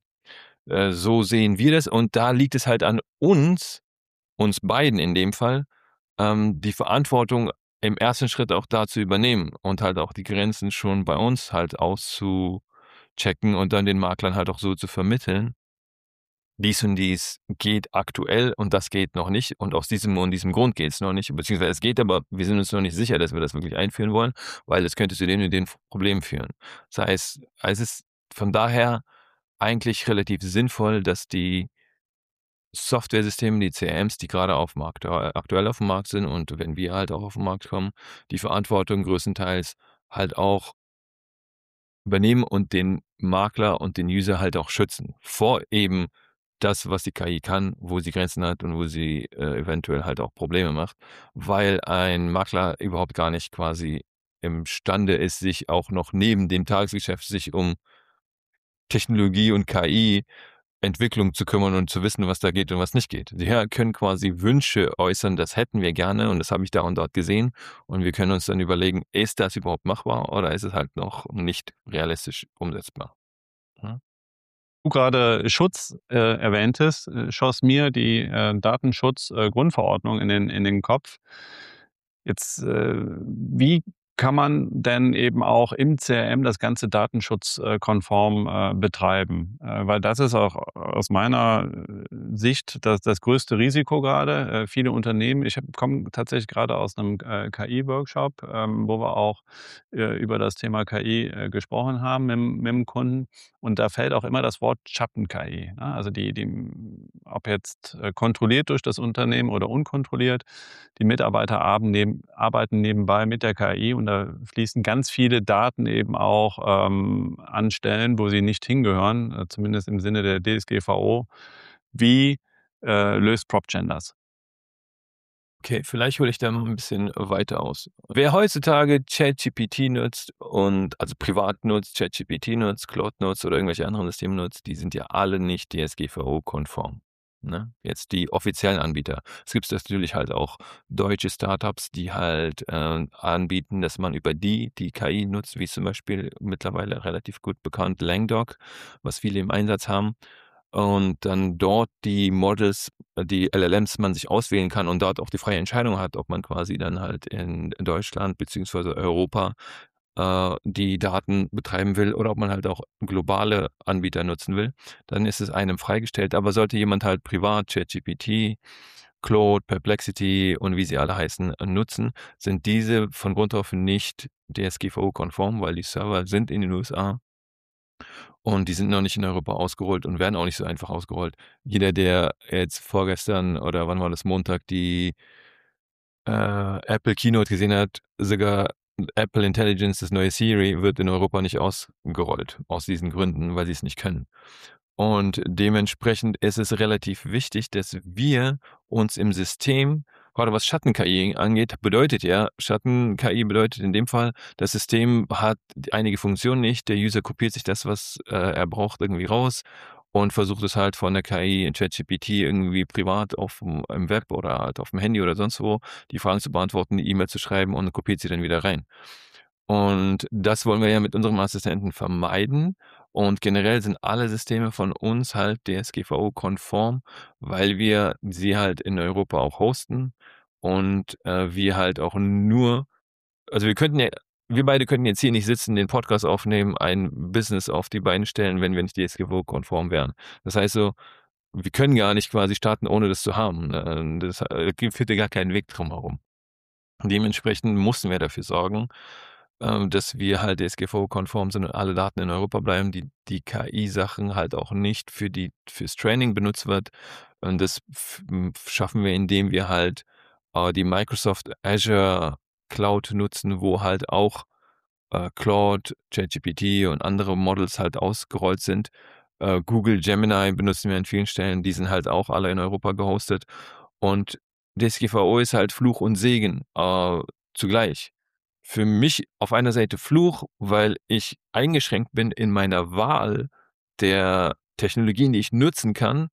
S2: So sehen wir das und da liegt es halt an uns beiden in dem Fall, die Verantwortung im ersten Schritt auch da zu übernehmen und halt auch die Grenzen schon bei uns halt auszuchecken und dann den Maklern halt auch so zu vermitteln. Dies und dies geht aktuell und das geht noch nicht und aus diesem und diesem Grund geht es noch nicht, beziehungsweise es geht, aber wir sind uns noch nicht sicher, dass wir das wirklich einführen wollen, weil es könnte zu den und den Problemen führen. Das heißt, es ist von daher eigentlich relativ sinnvoll, dass die Softwaresysteme, die CRMs, die gerade aktuell auf dem Markt sind und wenn wir halt auch auf den Markt kommen, die Verantwortung größtenteils halt auch übernehmen und den Makler und den User halt auch schützen vor eben das, was die KI kann, wo sie Grenzen hat und wo sie eventuell halt auch Probleme macht, weil ein Makler überhaupt gar nicht quasi imstande ist, sich auch noch neben dem Tagesgeschäft sich um Technologie und KI Entwicklung zu kümmern und zu wissen, was da geht und was nicht geht. Sie können quasi Wünsche äußern, das hätten wir gerne und das habe ich da und dort gesehen und wir können uns dann überlegen, ist das überhaupt machbar oder ist es halt noch nicht realistisch umsetzbar? Ja.
S1: Du gerade Schutz erwähntest, schoss mir die Datenschutz-Grundverordnung in den Kopf. Jetzt, wie kann man denn eben auch im CRM das Ganze datenschutzkonform betreiben? Weil das ist auch aus meiner Sicht das größte Risiko gerade. Viele Unternehmen, ich komme tatsächlich gerade aus einem KI-Workshop, wo wir auch über das Thema KI gesprochen haben mit dem Kunden. Und da fällt auch immer das Wort Schatten-KI, ne? Also ob jetzt kontrolliert durch das Unternehmen oder unkontrolliert, die Mitarbeiter arbeiten nebenbei mit der KI und da fließen ganz viele Daten eben auch an Stellen, wo sie nicht hingehören, zumindest im Sinne der DSGVO. Wie löst PropGen das?
S2: Okay, vielleicht hole ich da mal ein bisschen weiter aus. Wer heutzutage ChatGPT nutzt und also privat nutzt, ChatGPT nutzt, Claude nutzt oder irgendwelche anderen Systeme nutzt, die sind ja alle nicht DSGVO-konform. Ne? Jetzt die offiziellen Anbieter. Es gibt natürlich halt auch deutsche Startups, die halt anbieten, dass man über die KI nutzt, wie zum Beispiel mittlerweile relativ gut bekannt Langdoc, was viele im Einsatz haben. Und dann dort die Models, die LLMs man sich auswählen kann und dort auch die freie Entscheidung hat, ob man quasi dann halt in Deutschland beziehungsweise Europa die Daten betreiben will oder ob man halt auch globale Anbieter nutzen will, dann ist es einem freigestellt. Aber sollte jemand halt privat ChatGPT, Claude, Perplexity und wie sie alle heißen, nutzen, sind diese von Grund auf nicht DSGVO-konform, weil die Server sind in den USA und die sind noch nicht in Europa ausgerollt und werden auch nicht so einfach ausgerollt. Jeder, der jetzt vorgestern oder wann war das, Montag, die Apple Keynote gesehen hat, sogar Apple Intelligence, das neue Siri, wird in Europa nicht ausgerollt, aus diesen Gründen, weil sie es nicht können. Und dementsprechend ist es relativ wichtig, dass wir uns im System, gerade was Schatten-KI angeht, Schatten-KI bedeutet in dem Fall, das System hat einige Funktionen nicht, der User kopiert sich das, was er braucht, irgendwie raus und versucht es halt von der KI in ChatGPT irgendwie privat im Web oder halt auf dem Handy oder sonst wo die Fragen zu beantworten, die E-Mail zu schreiben und kopiert sie dann wieder rein. Und das wollen wir ja mit unserem Assistenten vermeiden. Und generell sind alle Systeme von uns halt DSGVO-konform, weil wir sie halt in Europa auch hosten und wir halt auch nur, also wir beide könnten jetzt hier nicht sitzen, den Podcast aufnehmen, ein Business auf die Beine stellen, wenn wir nicht DSGVO-konform wären. Das heißt so, wir können gar nicht quasi starten, ohne das zu haben. Das führt ja gar keinen Weg drum herum. Dementsprechend mussten wir dafür sorgen, dass wir halt DSGVO-konform sind und alle Daten in Europa bleiben, die KI-Sachen halt auch nicht fürs Training benutzt wird. Und das schaffen wir, indem wir halt die Microsoft Azure Cloud nutzen, wo halt auch Claude, ChatGPT und andere Models halt ausgerollt sind. Google Gemini benutzen wir an vielen Stellen, die sind halt auch alle in Europa gehostet. Und DSGVO ist halt Fluch und Segen zugleich. Für mich auf einer Seite Fluch, weil ich eingeschränkt bin in meiner Wahl der Technologien, die ich nutzen kann.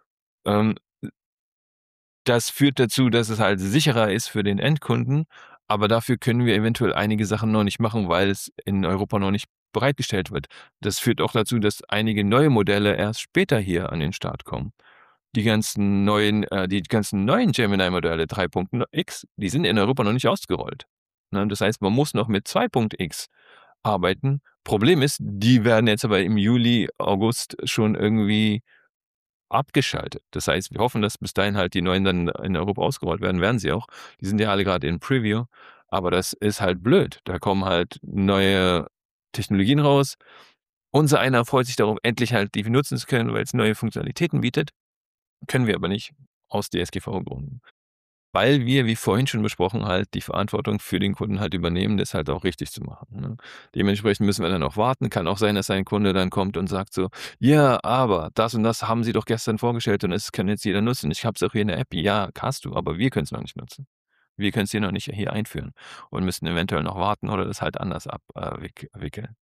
S2: Das führt dazu, dass es halt sicherer ist für den Endkunden, aber dafür können wir eventuell einige Sachen noch nicht machen, weil es in Europa noch nicht bereitgestellt wird. Das führt auch dazu, dass einige neue Modelle erst später hier an den Start kommen. Die ganzen neuen Gemini-Modelle 3.x, die sind in Europa noch nicht ausgerollt. Ne? Das heißt, man muss noch mit 2.x arbeiten. Problem ist, die werden jetzt aber im Juli, August schon irgendwie abgeschaltet. Das heißt, wir hoffen, dass bis dahin halt die neuen dann in Europa ausgerollt werden sie auch. Die sind ja alle gerade in Preview, aber das ist halt blöd. Da kommen halt neue Technologien raus. Unser einer freut sich darauf, endlich halt die nutzen zu können, weil es neue Funktionalitäten bietet. Können wir aber nicht aus DSGVO-Gründen. Weil wir, wie vorhin schon besprochen, halt die Verantwortung für den Kunden halt übernehmen, das halt auch richtig zu machen. Ne? Dementsprechend müssen wir dann auch warten. Kann auch sein, dass ein Kunde dann kommt und sagt so, ja, aber das und das haben Sie doch gestern vorgestellt und es kann jetzt jeder nutzen. Ich habe es auch hier in der App. Ja, hast du, aber wir können es noch nicht nutzen. Wir können es hier noch nicht hier einführen und müssen eventuell noch warten oder das halt anders abwickeln.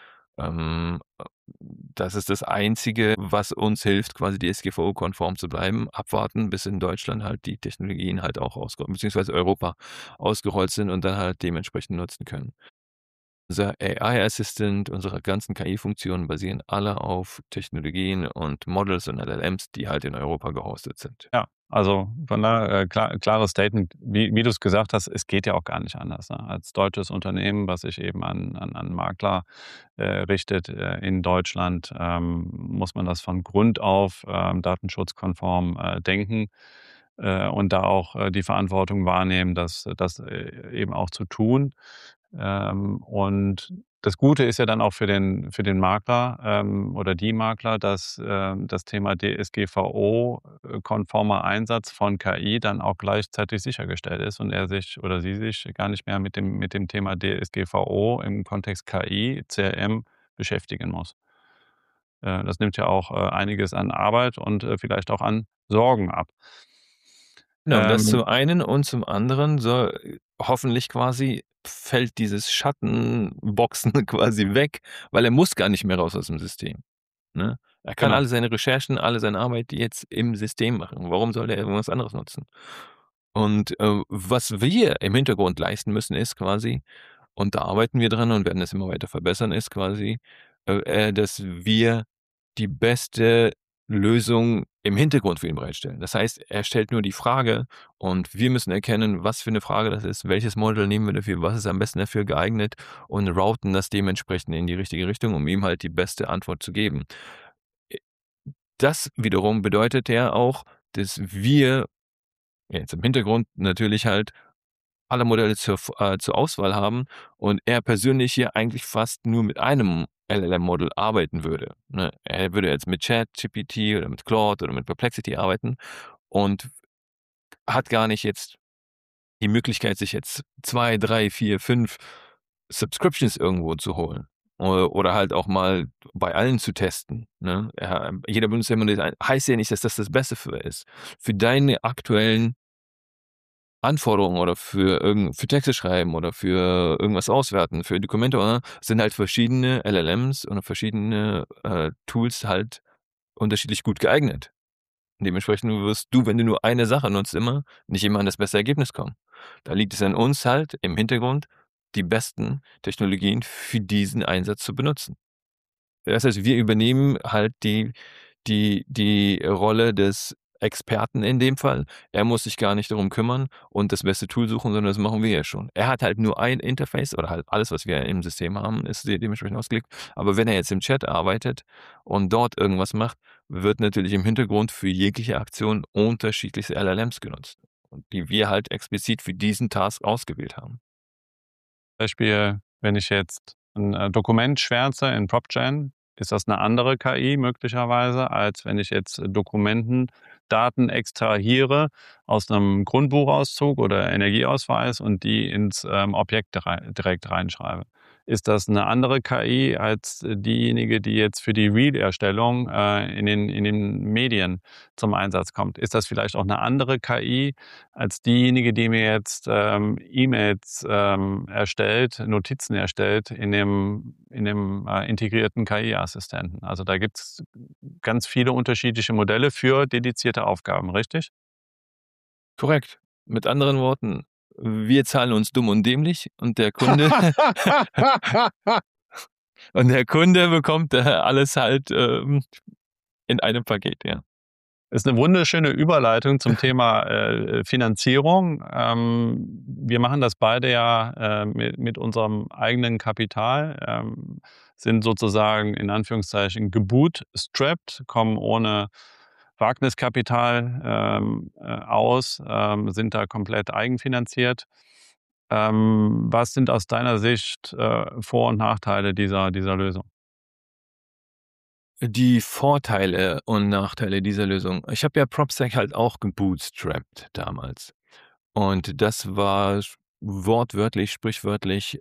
S2: Das ist das Einzige, was uns hilft, quasi DSGVO-konform zu bleiben. Abwarten, bis in Deutschland halt die Technologien halt auch beziehungsweise Europa ausgerollt sind und dann halt dementsprechend nutzen können. Unser AI-Assistant, unsere ganzen KI-Funktionen basieren alle auf Technologien und Models und LLMs, die halt in Europa gehostet sind.
S1: Ja, also von daher klares Statement, wie du es gesagt hast, es geht ja auch gar nicht anders. Ne? Als deutsches Unternehmen, was sich eben an Makler richtet in Deutschland, muss man das von Grund auf datenschutzkonform denken und da auch die Verantwortung wahrnehmen, das eben auch zu tun. Und das Gute ist ja dann auch für den Makler oder die Makler, dass das Thema DSGVO-konformer Einsatz von KI dann auch gleichzeitig sichergestellt ist und er sich oder sie sich gar nicht mehr mit dem Thema DSGVO im Kontext KI, CRM beschäftigen muss. Das nimmt ja auch einiges an Arbeit und vielleicht auch an Sorgen ab.
S2: Genau, das zum einen und zum anderen hoffentlich quasi fällt dieses Schattenboxen quasi weg, weil er muss gar nicht mehr raus aus dem System. Ne? Er kann alle seine Recherchen, alle seine Arbeit jetzt im System machen. Warum soll er irgendwas anderes nutzen? Und was wir im Hintergrund leisten müssen, ist quasi, und da arbeiten wir dran und werden es immer weiter verbessern, ist quasi, dass wir die beste Lösung im Hintergrund für ihn bereitstellen. Das heißt, er stellt nur die Frage und wir müssen erkennen, was für eine Frage das ist, welches Modell nehmen wir dafür, was ist am besten dafür geeignet und routen das dementsprechend in die richtige Richtung, um ihm halt die beste Antwort zu geben. Das wiederum bedeutet ja auch, dass wir jetzt im Hintergrund natürlich halt alle Modelle zur Auswahl haben und er persönlich hier eigentlich fast nur mit einem LLM-Model arbeiten würde. Ne? Er würde jetzt mit ChatGPT oder mit Claude oder mit Perplexity arbeiten und hat gar nicht jetzt die Möglichkeit, sich jetzt 2, 3, 4, 5 Subscriptions irgendwo zu holen. Oder halt auch mal bei allen zu testen. Ne? Jeder benutzt ja immer das, heißt ja nicht, dass das Beste für ist. Für deine aktuellen Anforderungen oder für Texte schreiben oder für irgendwas auswerten, für Dokumente, oder? Sind halt verschiedene LLMs oder verschiedene Tools halt unterschiedlich gut geeignet. Dementsprechend wirst du, wenn du nur eine Sache nutzt, nicht immer an das beste Ergebnis kommen. Da liegt es an uns halt im Hintergrund, die besten Technologien für diesen Einsatz zu benutzen. Das heißt, wir übernehmen halt die Rolle des Experten in dem Fall. Er muss sich gar nicht darum kümmern und das beste Tool suchen, sondern das machen wir ja schon. Er hat halt nur ein Interface oder halt alles, was wir im System haben, ist dementsprechend ausgelegt. Aber wenn er jetzt im Chat arbeitet und dort irgendwas macht, wird natürlich im Hintergrund für jegliche Aktion unterschiedlichste LLMs genutzt, die wir halt explizit für diesen Task ausgewählt haben.
S1: Beispiel, wenn ich jetzt ein Dokument schwärze in PropGen, ist das eine andere KI möglicherweise, als wenn ich jetzt Dokumentendaten extrahiere aus einem Grundbuchauszug oder Energieausweis und die ins Objekt direkt reinschreibe. Ist das eine andere KI als diejenige, die jetzt für die Reel-Erstellung in den Medien zum Einsatz kommt? Ist das vielleicht auch eine andere KI als diejenige, die mir jetzt E-Mails erstellt, Notizen erstellt in dem integrierten KI-Assistenten? Also da gibt es ganz viele unterschiedliche Modelle für dedizierte Aufgaben, richtig?
S2: Korrekt. Mit anderen Worten, wir zahlen uns dumm und dämlich und der Kunde bekommt alles halt in einem Paket, ja.
S1: Ist eine wunderschöne Überleitung zum Thema Finanzierung. Wir machen das beide ja mit unserem eigenen Kapital, sind sozusagen in Anführungszeichen gebootstrapped, kommen ohne Wagniskapital aus, sind da komplett eigenfinanziert. Was sind aus deiner Sicht Vor- und Nachteile dieser Lösung?
S2: Die Vorteile und Nachteile dieser Lösung. Ich habe ja PropSec halt auch gebootstrapped damals. Und das war wortwörtlich, sprichwörtlich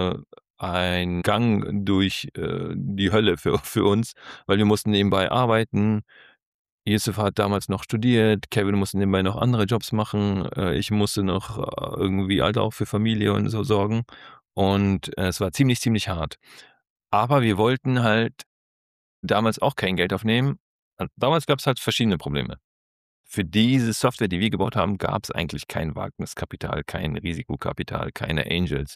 S2: ein Gang durch die Hölle für uns, weil wir mussten nebenbei arbeiten. Yusuf hat damals noch studiert, Kevin musste nebenbei noch andere Jobs machen, ich musste noch irgendwie halt auch für Familie und so sorgen. Und es war ziemlich, ziemlich hart. Aber wir wollten halt damals auch kein Geld aufnehmen. Damals gab es halt verschiedene Probleme. Für diese Software, die wir gebaut haben, gab es eigentlich kein Wagniskapital, kein Risikokapital, keine Angels.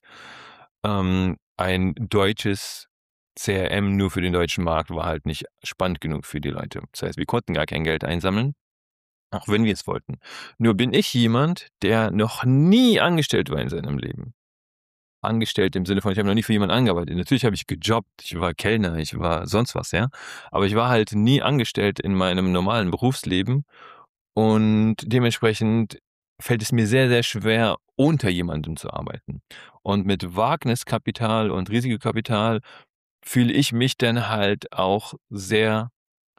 S2: Ein deutsches CRM nur für den deutschen Markt war halt nicht spannend genug für die Leute. Das heißt, wir konnten gar kein Geld einsammeln, auch wenn wir es wollten. Nur bin ich jemand, der noch nie angestellt war in seinem Leben. Angestellt im Sinne von, ich habe noch nie für jemanden angearbeitet. Natürlich habe ich gejobbt, ich war Kellner, ich war sonst was, ja. Aber ich war halt nie angestellt in meinem normalen Berufsleben und dementsprechend fällt es mir sehr, sehr schwer, unter jemandem zu arbeiten. Und mit Wagniskapital und Risikokapital fühle ich mich dann halt auch sehr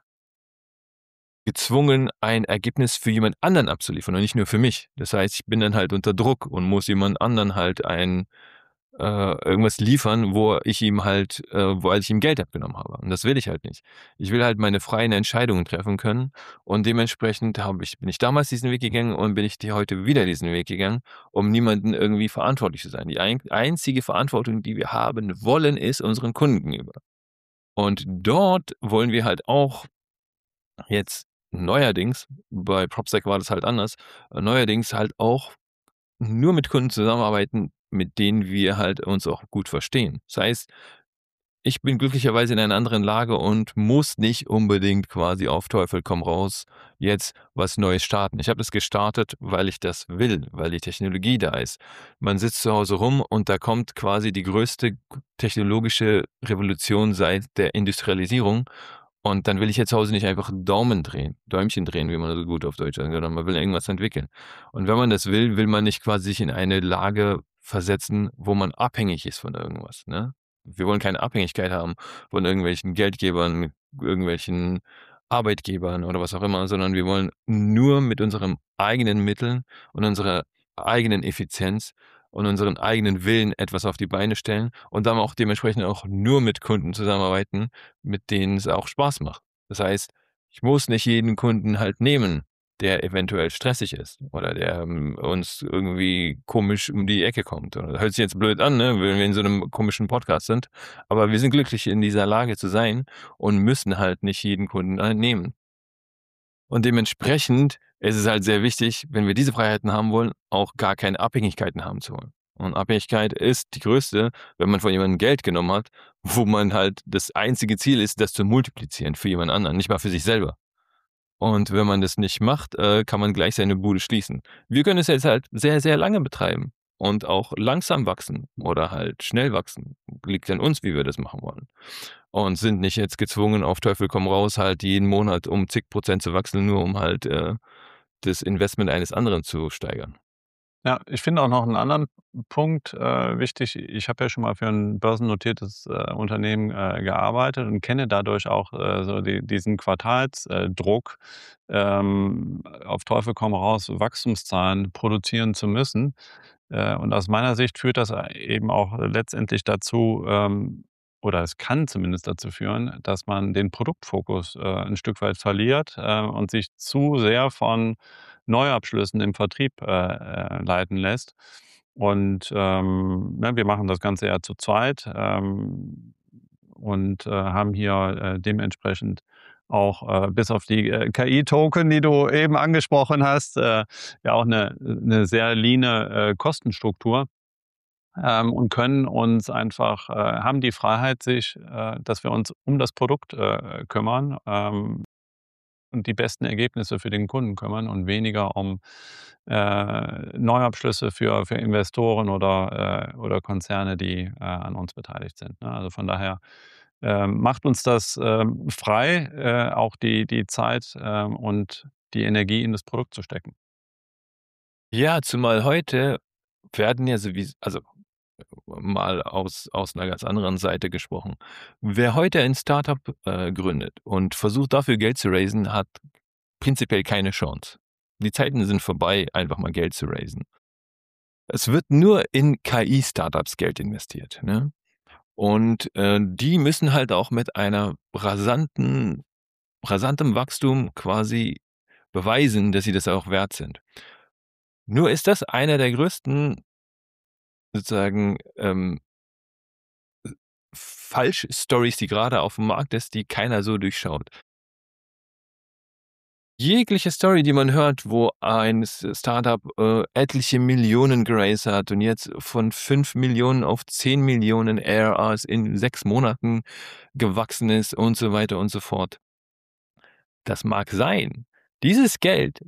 S2: gezwungen, ein Ergebnis für jemand anderen abzuliefern und nicht nur für mich. Das heißt, ich bin dann halt unter Druck und muss jemand anderen halt irgendwas liefern, wo ich ihm Geld abgenommen habe. Und das will ich halt nicht. Ich will halt meine freien Entscheidungen treffen können und dementsprechend bin ich damals diesen Weg gegangen und bin ich heute wieder diesen Weg gegangen, um niemanden irgendwie verantwortlich zu sein. Die einzige Verantwortung, die wir haben wollen, ist unseren Kunden gegenüber. Und dort wollen wir halt auch jetzt neuerdings, bei PropSec war das halt anders, neuerdings halt auch nur mit Kunden zusammenarbeiten, mit denen wir halt uns auch gut verstehen. Das heißt, ich bin glücklicherweise in einer anderen Lage und muss nicht unbedingt quasi auf Teufel komm raus jetzt was Neues starten. Ich habe das gestartet, weil ich das will, weil die Technologie da ist. Man sitzt zu Hause rum und da kommt quasi die größte technologische Revolution seit der Industrialisierung. Und dann will ich jetzt zu Hause nicht einfach Däumchen drehen, wie man so gut auf Deutsch sagt, sondern man will irgendwas entwickeln. Und wenn man das will, will man nicht quasi sich in eine Lage versetzen, wo man abhängig ist von irgendwas, ne? Wir wollen keine Abhängigkeit haben von irgendwelchen Geldgebern, irgendwelchen Arbeitgebern oder was auch immer, sondern wir wollen nur mit unseren eigenen Mitteln und unserer eigenen Effizienz und unseren eigenen Willen etwas auf die Beine stellen und dann auch dementsprechend auch nur mit Kunden zusammenarbeiten, mit denen es auch Spaß macht. Das heißt, ich muss nicht jeden Kunden halt nehmen, der eventuell stressig ist oder der uns irgendwie komisch um die Ecke kommt. Das hört sich jetzt blöd an, ne, wenn wir in so einem komischen Podcast sind, aber wir sind glücklich, in dieser Lage zu sein und müssen halt nicht jeden Kunden nehmen. Und dementsprechend ist es halt sehr wichtig, wenn wir diese Freiheiten haben wollen, auch gar keine Abhängigkeiten haben zu wollen. Und Abhängigkeit ist die größte, wenn man von jemandem Geld genommen hat, wo man halt das einzige Ziel ist, das zu multiplizieren für jemand anderen, nicht mal für sich selber. Und wenn man das nicht macht, kann man gleich seine Bude schließen. Wir können es jetzt halt sehr, sehr lange betreiben und auch langsam wachsen oder halt schnell wachsen. Liegt an uns, wie wir das machen wollen. Und sind nicht jetzt gezwungen, auf Teufel komm raus, halt jeden Monat um zig% zu wachsen, nur um halt das Investment eines anderen zu steigern.
S1: Ja, ich finde auch noch einen anderen Punkt wichtig. Ich habe ja schon mal für ein börsennotiertes Unternehmen gearbeitet und kenne dadurch auch so diesen Quartalsdruck, auf Teufel komm raus, Wachstumszahlen produzieren zu müssen. Und aus meiner Sicht führt das eben auch letztendlich dazu, oder es kann zumindest dazu führen, dass man den Produktfokus ein Stück weit verliert und sich zu sehr von Neuabschlüssen im Vertrieb leiten lässt. Und ne, wir machen das Ganze ja zu zweit und haben hier dementsprechend auch bis auf die KI-Token, die du eben angesprochen hast, ja auch eine sehr leane Kostenstruktur und können uns einfach, haben die Freiheit, dass wir uns um das Produkt kümmern und die besten Ergebnisse für den Kunden kümmern und weniger um Neuabschlüsse für Investoren oder Konzerne, die an uns beteiligt sind. Ne? Also von daher macht uns das frei, auch die Zeit und die Energie in das Produkt zu stecken.
S2: Ja, zumal heute werden ja sowieso, also mal aus einer ganz anderen Seite gesprochen. Wer heute ein Startup gründet und versucht dafür Geld zu raisen, hat prinzipiell keine Chance. Die Zeiten sind vorbei, einfach mal Geld zu raisen. Es wird nur in KI-Startups Geld investiert. Ne? Und die müssen halt auch mit einer rasantem Wachstum quasi beweisen, dass sie das auch wert sind. Nur ist das einer der größten sozusagen Falsch-Stories, die gerade auf dem Markt ist, die keiner so durchschaut. Jegliche Story, die man hört, wo ein Startup etliche Millionen geraced hat und jetzt von 5 Millionen auf 10 Millionen ARRs in 6 Monaten gewachsen ist und so weiter und so fort. Das mag sein. Dieses Geld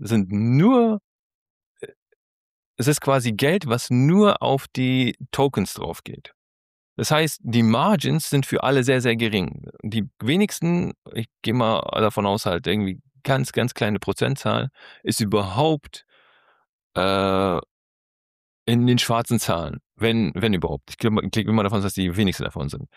S2: es ist quasi Geld, was nur auf die Tokens drauf geht. Das heißt, die Margins sind für alle sehr, sehr gering. Die wenigsten, ich gehe mal davon aus, halt irgendwie ganz, ganz kleine Prozentzahl, ist überhaupt in den schwarzen Zahlen. Wenn überhaupt. Ich gehe immer davon aus, dass die wenigsten davon sind.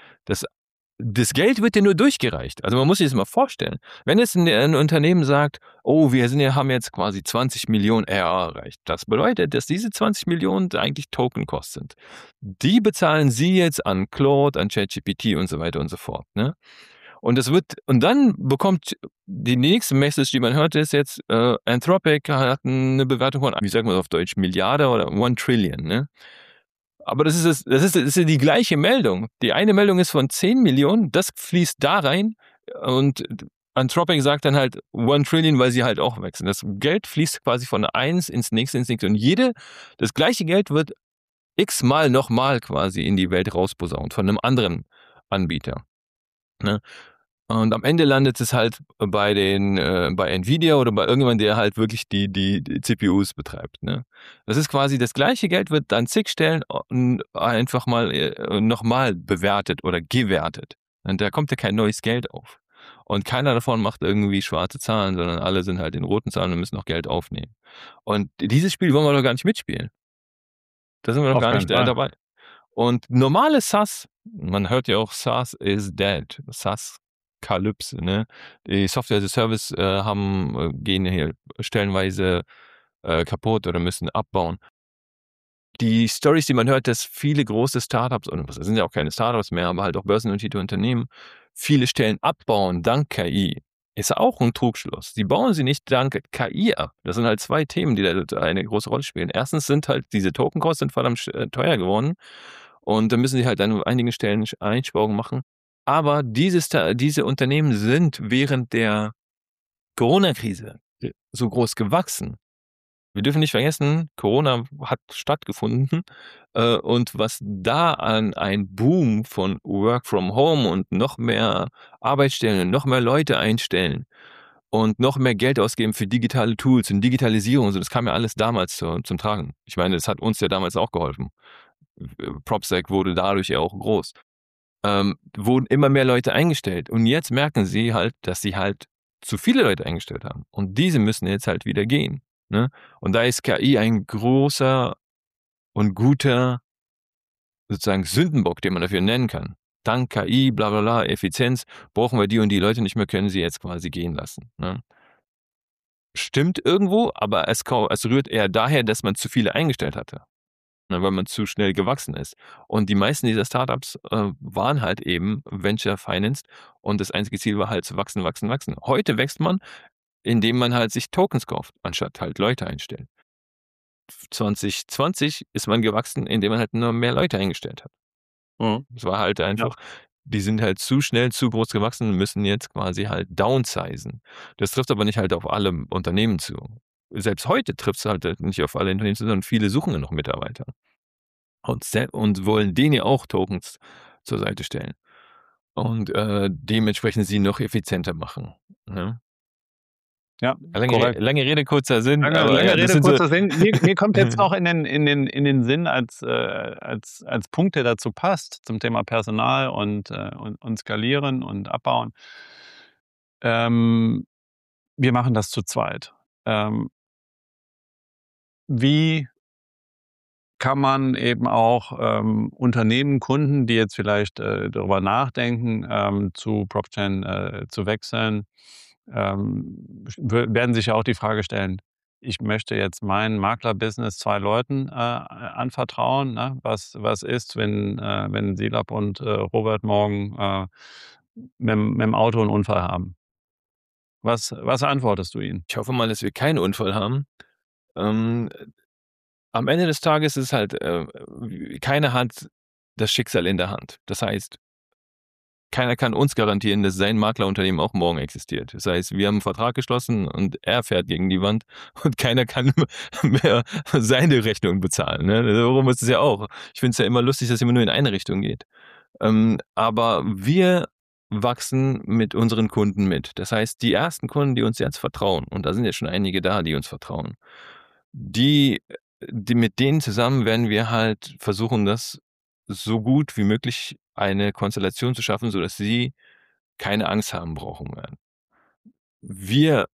S2: Das Geld wird dir nur durchgereicht. Also man muss sich das mal vorstellen. Wenn jetzt ein Unternehmen sagt, oh, haben jetzt quasi 20 Millionen ARR erreicht. Das bedeutet, dass diese 20 Millionen eigentlich Token-Cost sind. Die bezahlen sie jetzt an Claude, an ChatGPT und so weiter und so fort. Ne? Und dann bekommt die nächste Message, die man hört, ist jetzt, Anthropic hat eine Bewertung von, wie sagt man auf Deutsch, Milliarde oder 1 Trillion, ne? Aber das ist die gleiche Meldung. Die eine Meldung ist von 10 Millionen, das fließt da rein und Anthropic sagt dann halt 1 Trillion, weil sie halt auch wechseln. Das Geld fließt quasi von eins ins nächste. Und das gleiche Geld wird x-mal nochmal quasi in die Welt rausposaunt von einem anderen Anbieter. Ne? Und am Ende landet es halt bei Nvidia oder bei irgendjemandem, der halt wirklich die CPUs betreibt. Ne? Das ist quasi das gleiche Geld, wird an zig Stellen einfach mal nochmal bewertet oder gewertet. Und da kommt ja kein neues Geld auf. Und keiner davon macht irgendwie schwarze Zahlen, sondern alle sind halt in roten Zahlen und müssen noch Geld aufnehmen. Und dieses Spiel wollen wir doch gar nicht mitspielen. Da sind wir doch gar nicht dabei. Und normales SaaS, man hört ja auch, SaaS is dead. SaaS-Kalypse, ne? Die Software as a Service gehen hier stellenweise kaputt oder müssen abbauen. Die Stories, die man hört, dass viele große Startups, und das sind ja auch keine Startups mehr, aber halt auch börsennotierte Unternehmen, viele Stellen abbauen dank KI, ist auch ein Trugschluss. Die bauen sie nicht dank KI ab. Das sind halt 2 Themen, die da eine große Rolle spielen. Erstens sind halt diese Token-Kosten verdammt teuer geworden und da müssen sie halt an einigen Stellen Einsparungen machen. Aber diese Unternehmen sind während der Corona-Krise so groß gewachsen, Wir dürfen nicht vergessen, Corona hat stattgefunden und was da an ein Boom von Work from Home und noch mehr Arbeitsstellen, noch mehr Leute einstellen und noch mehr Geld ausgeben für digitale Tools und Digitalisierung, so, das kam ja alles damals zum Tragen. Ich meine, das hat uns ja damals auch geholfen. PropSec wurde dadurch ja auch groß. Wurden immer mehr Leute eingestellt und jetzt merken sie halt, dass sie halt zu viele Leute eingestellt haben und diese müssen jetzt halt wieder gehen. Ne? Und da ist KI ein großer und guter sozusagen Sündenbock, den man dafür nennen kann. Dank KI, bla bla bla, Effizienz, brauchen wir die und die Leute nicht mehr, können sie jetzt quasi gehen lassen. Ne? Stimmt irgendwo, aber es rührt eher daher, dass man zu viele eingestellt hatte. Ne, weil man zu schnell gewachsen ist. Und die meisten dieser Startups waren halt eben Venture Financed und das einzige Ziel war halt zu wachsen, wachsen, wachsen. Heute wächst man, indem man halt sich Tokens kauft, anstatt halt Leute einstellen. 2020 ist man gewachsen, indem man halt nur mehr Leute eingestellt hat. Es war halt einfach, die sind halt zu schnell, zu groß gewachsen und müssen jetzt quasi halt downsizen. Das trifft aber nicht halt auf alle Unternehmen zu. Selbst heute trifft es halt nicht auf alle Unternehmen zu, sondern viele suchen ja noch Mitarbeiter. Und wollen denen ja auch Tokens zur Seite stellen. Und dementsprechend sie noch effizienter machen. Ne?
S1: Ja,
S2: lange Rede, kurzer Sinn.
S1: Lange Rede, kurzer Sinn. Mir kommt jetzt auch in den Sinn als Punkt, der dazu passt, zum Thema Personal und Skalieren und Abbauen. Wir machen das zu zweit. Wie kann man eben auch Unternehmen, Kunden, die jetzt vielleicht darüber nachdenken, zu PropChain zu wechseln, werden sich ja auch die Frage stellen, ich möchte jetzt mein Maklerbusiness 2 Leuten anvertrauen. Ne? Was ist, wenn Silab und Robert morgen mit dem Auto einen Unfall haben? Was antwortest du ihnen?
S2: Ich hoffe mal, dass wir keinen Unfall haben. Am Ende des Tages ist halt, keiner hat das Schicksal in der Hand. Das heißt, keiner kann uns garantieren, dass sein Maklerunternehmen auch morgen existiert. Das heißt, wir haben einen Vertrag geschlossen und er fährt gegen die Wand und keiner kann mehr seine Rechnung bezahlen. Ne? Darum ist es ja auch. Ich finde es ja immer lustig, dass es immer nur in eine Richtung geht. Aber wir wachsen mit unseren Kunden mit. Das heißt, die ersten Kunden, die uns jetzt vertrauen, und da sind ja schon einige da, die uns vertrauen, die mit denen zusammen werden wir halt versuchen, das so gut wie möglich eine Konstellation zu schaffen, sodass sie keine Angst haben brauchen werden. Wir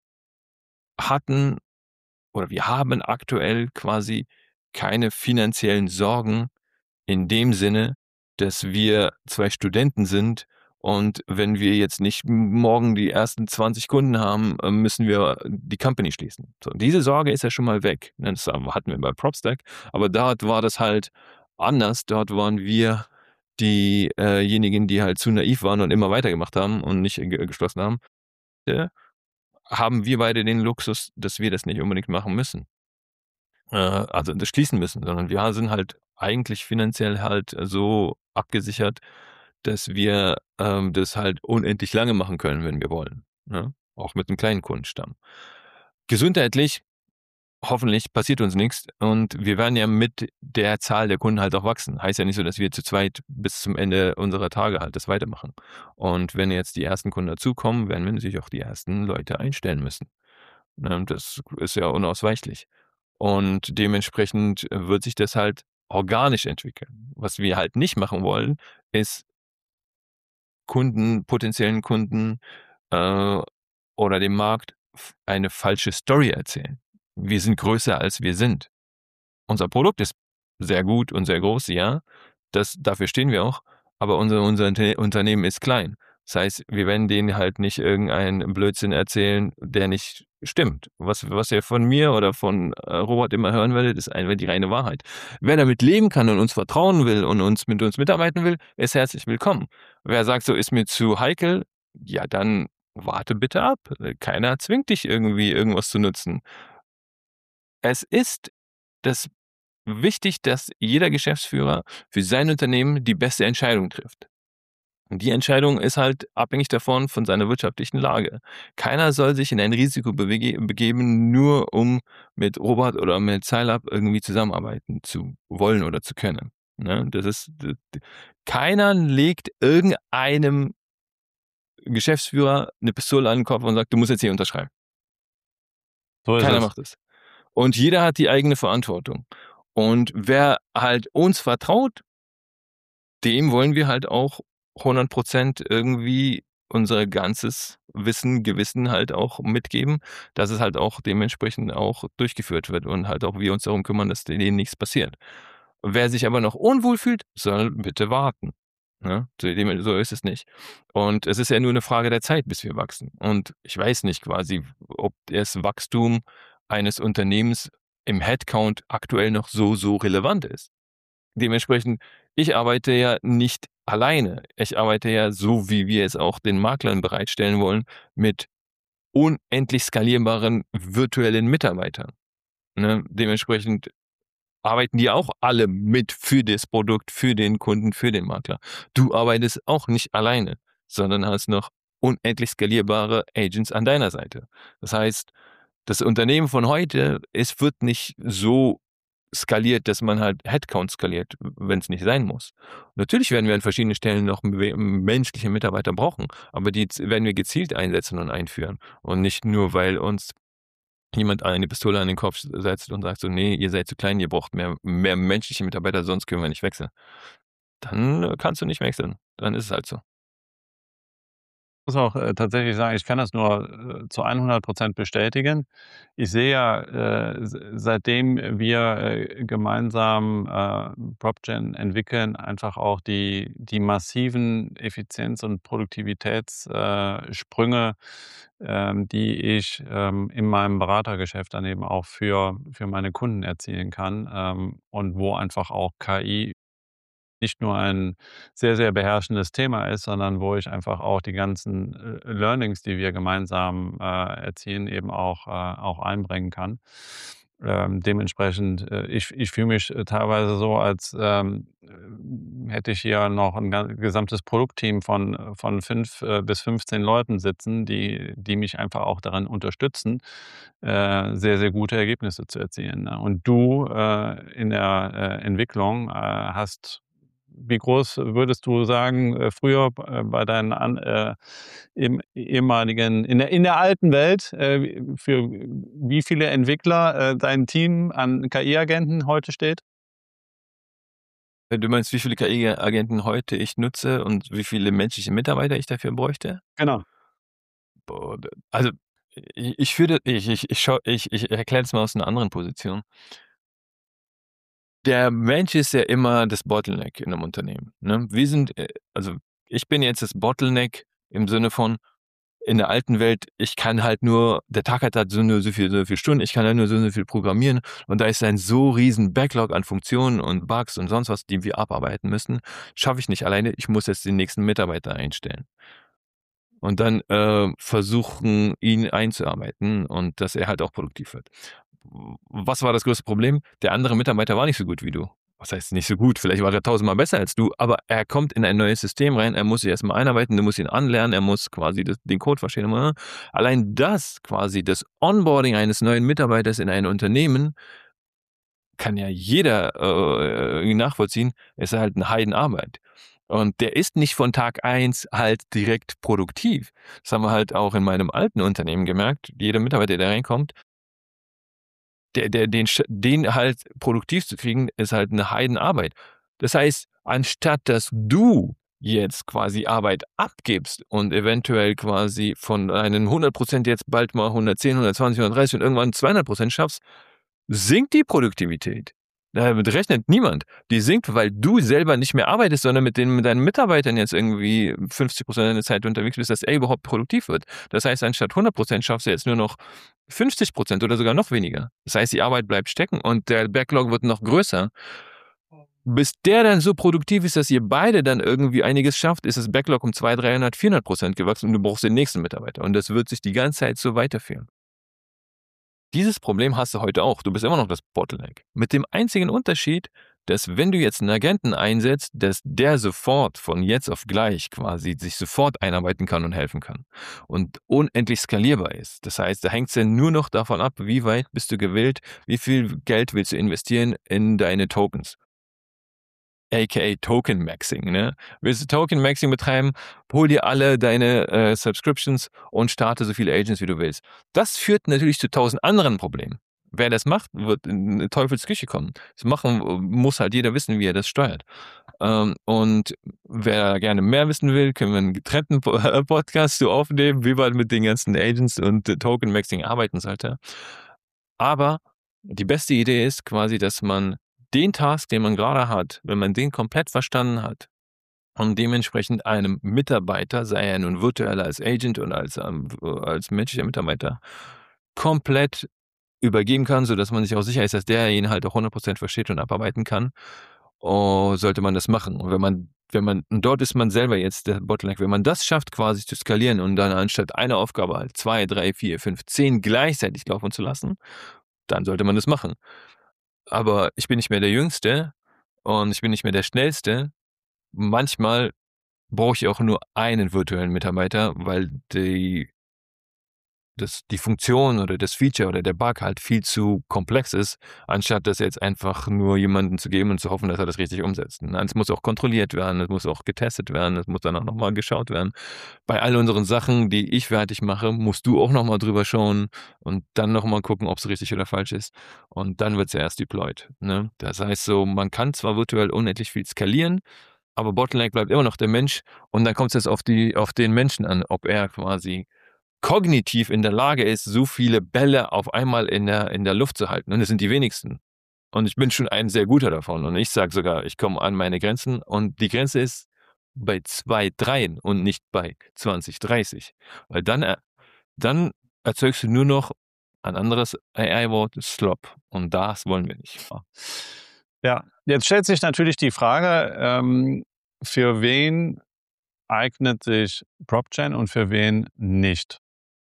S2: haben aktuell quasi keine finanziellen Sorgen in dem Sinne, dass wir 2 Studenten sind und wenn wir jetzt nicht morgen die ersten 20 Kunden haben, müssen wir die Company schließen. So, diese Sorge ist ja schon mal weg. Das hatten wir bei PropStack, aber dort war das halt anders. Dort waren wir diejenigen, die halt zu naiv waren und immer weitergemacht haben und nicht geschlossen haben. Haben wir beide den Luxus, dass wir das nicht unbedingt machen müssen. Also das schließen müssen, sondern wir sind halt eigentlich finanziell halt so abgesichert, dass wir das halt unendlich lange machen können, wenn wir wollen. Ne? Auch mit einem kleinen Kundenstamm. Gesundheitlich, hoffentlich passiert uns nichts und wir werden ja mit der Zahl der Kunden halt auch wachsen. Heißt ja nicht so, dass wir zu zweit bis zum Ende unserer Tage halt das weitermachen. Und wenn jetzt die ersten Kunden dazukommen, werden wir natürlich auch die ersten Leute einstellen müssen. Ne? Das ist ja unausweichlich. Und dementsprechend wird sich das halt organisch entwickeln. Was wir halt nicht machen wollen, ist potenziellen Kunden oder dem Markt eine falsche Story erzählen. Wir sind größer, als wir sind. Unser Produkt ist sehr gut und sehr groß, ja. Dafür stehen wir auch. Aber unser Unternehmen ist klein. Das heißt, wir werden denen halt nicht irgendeinen Blödsinn erzählen, der nicht stimmt. Was ihr von mir oder von Robert immer hören werdet, ist einfach die reine Wahrheit. Wer damit leben kann und uns vertrauen will und mit uns mitarbeiten will, ist herzlich willkommen. Wer sagt, so ist mir zu heikel, ja, dann warte bitte ab. Keiner zwingt dich irgendwie irgendwas zu nutzen. Es ist wichtig, dass jeder Geschäftsführer für sein Unternehmen die beste Entscheidung trifft. Und die Entscheidung ist halt abhängig davon von seiner wirtschaftlichen Lage. Keiner soll sich in ein Risiko begeben, nur um mit Robert oder mit Scilab irgendwie zusammenarbeiten zu wollen oder zu können. Ne? Keiner legt irgendeinem Geschäftsführer eine Pistole an den Kopf und sagt, du musst jetzt hier unterschreiben.
S1: So ist
S2: Keiner
S1: es.
S2: macht es. Und jeder hat die eigene Verantwortung. Und wer halt uns vertraut, dem wollen wir halt auch 100% irgendwie unser ganzes Wissen, Gewissen halt auch mitgeben, dass es halt auch dementsprechend auch durchgeführt wird und halt auch wir uns darum kümmern, dass denen nichts passiert. Wer sich aber noch unwohl fühlt, soll bitte warten. Ne? So ist es nicht. Und es ist ja nur eine Frage der Zeit, bis wir wachsen. Und ich weiß nicht quasi, ob das Wachstum eines Unternehmens im Headcount aktuell noch so relevant ist. Dementsprechend, ich arbeite ja nicht alleine. Ich arbeite ja so, wie wir es auch den Maklern bereitstellen wollen, mit unendlich skalierbaren virtuellen Mitarbeitern. Ne? Dementsprechend arbeiten die auch alle mit für das Produkt, für den Kunden, für den Makler. Du arbeitest auch nicht alleine, sondern hast noch unendlich skalierbare Agents an deiner Seite. Das heißt, das Unternehmen von heute, es wird nicht so skaliert, dass man halt Headcount skaliert, wenn es nicht sein muss. Natürlich werden wir an verschiedenen Stellen noch menschliche Mitarbeiter brauchen, aber die werden wir gezielt einsetzen und einführen. Und nicht nur, weil uns jemand eine Pistole an den Kopf setzt und sagt so, nee, ihr seid zu klein, ihr braucht mehr menschliche Mitarbeiter, sonst können wir nicht wechseln. Dann kannst du nicht wechseln. Dann ist es halt so.
S1: Ich muss auch tatsächlich sagen, ich kann das nur zu 100% bestätigen. Ich sehe ja, seitdem wir gemeinsam PropGen entwickeln, einfach auch die massiven Effizienz- und Produktivitätssprünge, die ich in meinem Beratergeschäft dann eben auch für meine Kunden erzielen kann, und wo einfach auch KI nicht nur ein sehr, sehr beherrschendes Thema ist, sondern wo ich einfach auch die ganzen Learnings, die wir gemeinsam erzielen, eben auch einbringen kann. Dementsprechend, ich fühle mich teilweise so, als hätte ich hier noch ein gesamtes Produktteam von 5 bis 15 Leuten sitzen, die mich einfach auch darin unterstützen, sehr, sehr gute Ergebnisse zu erzielen. Ne? Und du in der Entwicklung hast, wie groß würdest du sagen, früher bei deinen ehemaligen, in der alten Welt, für wie viele Entwickler dein Team an KI-Agenten heute steht?
S2: Du meinst, wie viele KI-Agenten heute ich nutze und wie viele menschliche Mitarbeiter ich dafür bräuchte?
S1: Genau.
S2: Boah, also ich erkläre das mal aus einer anderen Position. Der Mensch ist ja immer das Bottleneck in einem Unternehmen. Ne? Also ich bin jetzt das Bottleneck im Sinne von, in der alten Welt, ich kann halt nur, der Tag hat halt so viel Stunden, ich kann halt nur so viel programmieren und da ist ein so riesen Backlog an Funktionen und Bugs und sonst was, die wir abarbeiten müssen, schaffe ich nicht alleine, ich muss jetzt den nächsten Mitarbeiter einstellen. Und dann versuchen, ihn einzuarbeiten und dass er halt auch produktiv wird. Was war das größte Problem? Der andere Mitarbeiter war nicht so gut wie du. Was heißt nicht so gut? Vielleicht war er 1000-mal besser als du, aber er kommt in ein neues System rein, er muss sich erstmal einarbeiten, du musst ihn anlernen, er muss quasi den Code verstehen. Allein das Onboarding eines neuen Mitarbeiters in ein Unternehmen, kann ja jeder nachvollziehen, ist halt eine Heidenarbeit. Und der ist nicht von Tag 1 halt direkt produktiv. Das haben wir halt auch in meinem alten Unternehmen gemerkt. Jeder Mitarbeiter, der reinkommt, den halt produktiv zu kriegen, ist halt eine Heidenarbeit. Das heißt, anstatt dass du jetzt quasi Arbeit abgibst und eventuell quasi von einem 100% jetzt bald mal 110, 120, 130 und irgendwann 200% schaffst, sinkt die Produktivität. Damit rechnet niemand. Die sinkt, weil du selber nicht mehr arbeitest, sondern mit deinen Mitarbeitern jetzt irgendwie 50% deiner Zeit unterwegs bist, dass er überhaupt produktiv wird. Das heißt, anstatt 100% schaffst du jetzt nur noch 50% oder sogar noch weniger. Das heißt, die Arbeit bleibt stecken und der Backlog wird noch größer. Bis der dann so produktiv ist, dass ihr beide dann irgendwie einiges schafft, ist das Backlog um 200, 300, 400% gewachsen und du brauchst den nächsten Mitarbeiter. Und das wird sich die ganze Zeit so weiterführen. Dieses Problem hast du heute auch. Du bist immer noch das Bottleneck. Mit dem einzigen Unterschied, dass wenn du jetzt einen Agenten einsetzt, dass der sofort von jetzt auf gleich quasi sich sofort einarbeiten kann und helfen kann und unendlich skalierbar ist. Das heißt, da hängt es ja nur noch davon ab, wie weit bist du gewillt, wie viel Geld willst du investieren in deine Tokens. aka Token Maxing, ne? Willst du Token Maxing betreiben, hol dir alle deine Subscriptions und starte so viele Agents, wie du willst. Das führt natürlich zu 1000 anderen Problemen. Wer das macht, wird in eine Teufelsküche kommen. Das machen muss halt jeder wissen, wie er das steuert. Und wer gerne mehr wissen will, können wir einen getrennten Podcast so aufnehmen, wie man mit den ganzen Agents und Token Maxing arbeiten sollte. Aber die beste Idee ist quasi, dass man den Task, den man gerade hat, wenn man den komplett verstanden hat und dementsprechend einem Mitarbeiter, sei er nun virtuell als Agent und als menschlicher Mitarbeiter, komplett übergeben kann, sodass man sich auch sicher ist, dass der ihn halt auch 100% versteht und abarbeiten kann, sollte man das machen. Und und dort ist man selber jetzt der Bottleneck, wenn man das schafft, quasi zu skalieren und dann anstatt einer Aufgabe halt 2, 3, 4, 5, 10 gleichzeitig laufen zu lassen, dann sollte man das machen. Aber ich bin nicht mehr der Jüngste und ich bin nicht mehr der Schnellste. Manchmal brauche ich auch nur einen virtuellen Mitarbeiter, weil die Funktion oder das Feature oder der Bug halt viel zu komplex ist, anstatt das jetzt einfach nur jemanden zu geben und zu hoffen, dass er das richtig umsetzt. Nein, es muss auch kontrolliert werden, es muss auch getestet werden, es muss dann auch nochmal geschaut werden. Bei all unseren Sachen, die ich fertig mache, musst du auch nochmal drüber schauen und dann nochmal gucken, ob es richtig oder falsch ist. Und dann wird es erst deployed. Ne? Das heißt so, man kann zwar virtuell unendlich viel skalieren, aber Bottleneck bleibt immer noch der Mensch und dann kommt es jetzt auf den Menschen an, ob er quasi kognitiv in der Lage ist, so viele Bälle auf einmal in der Luft zu halten. Und das sind die wenigsten. Und ich bin schon ein sehr guter davon. Und ich sage sogar, ich komme an meine Grenzen. Und die Grenze ist bei 2, 3 und nicht bei 20, 30. Weil dann erzeugst du nur noch ein anderes AI-Wort, Slop. Und das wollen wir nicht.
S1: Ja, jetzt stellt sich natürlich die Frage, für wen eignet sich PropGen und für wen nicht?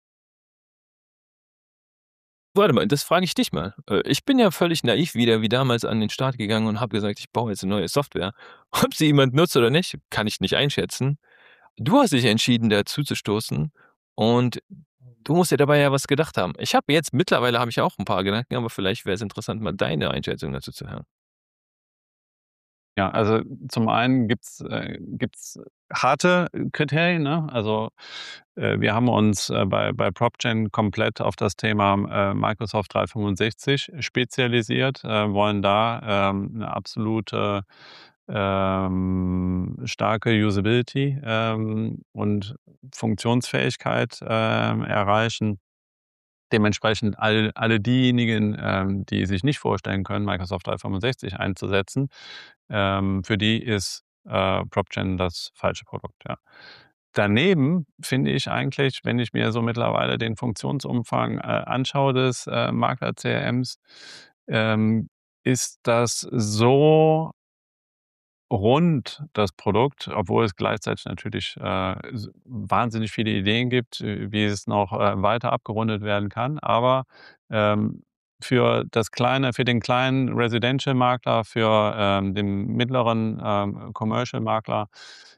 S2: Warte mal, das frage ich dich mal. Ich bin ja völlig naiv wieder wie damals an den Start gegangen und habe gesagt, ich baue jetzt eine neue Software. Ob sie jemand nutzt oder nicht, kann ich nicht einschätzen. Du hast dich entschieden, dazu zu stoßen und du musst dir dabei ja was gedacht haben. Mittlerweile habe ich auch ein paar Gedanken, aber vielleicht wäre es interessant, mal deine Einschätzung dazu zu hören.
S1: Ja, also zum einen gibt's harte Kriterien, ne? Also, wir haben uns bei PropGen komplett auf das Thema Microsoft 365 spezialisiert, wollen da 'ne absolute starke Usability und Funktionsfähigkeit erreichen. Dementsprechend alle diejenigen, die sich nicht vorstellen können, Microsoft 365 einzusetzen, für die ist PropGen das falsche Produkt, ja. Daneben finde ich eigentlich, wenn ich mir so mittlerweile den Funktionsumfang anschaue des Makler-CRMs, ist das so rund, das Produkt, obwohl es gleichzeitig natürlich wahnsinnig viele Ideen gibt, wie es noch weiter abgerundet werden kann. Aber für den kleinen Residential-Makler, für den mittleren Commercial-Makler,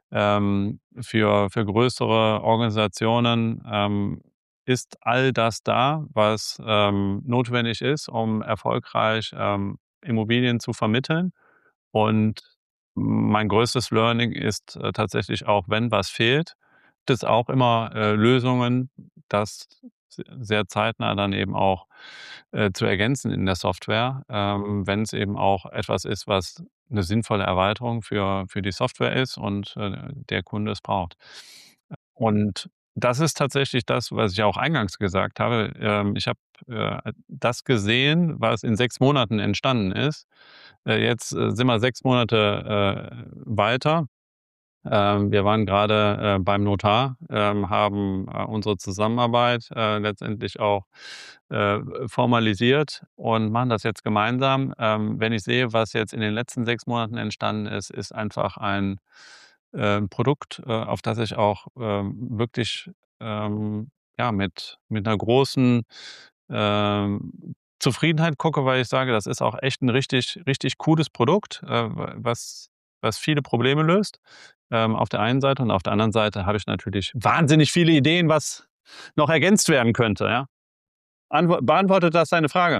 S1: für größere Organisationen ist all das da, was notwendig ist, um erfolgreich Immobilien zu vermitteln. Und mein größtes Learning ist tatsächlich auch, wenn was fehlt, das auch immer Lösungen, das sehr zeitnah dann eben auch zu ergänzen in der Software, wenn es eben auch etwas ist, was eine sinnvolle Erweiterung für die Software ist und der Kunde es braucht. Und das ist tatsächlich das, was ich auch eingangs gesagt habe. Ich habe das gesehen, was in 6 Monaten entstanden ist. Jetzt sind wir 6 Monate weiter. Wir waren gerade beim Notar, haben unsere Zusammenarbeit letztendlich auch formalisiert und machen das jetzt gemeinsam. Wenn ich sehe, was jetzt in den letzten 6 Monaten entstanden ist, ist einfach ein Produkt, auf das ich auch wirklich ja, mit einer großen Zufriedenheit gucke, weil ich sage, das ist auch echt ein richtig, richtig cooles Produkt, was viele Probleme löst, auf der einen Seite. Und auf der anderen Seite habe ich natürlich wahnsinnig viele Ideen, was noch ergänzt werden könnte. Ja? Beantwortet das deine Frage?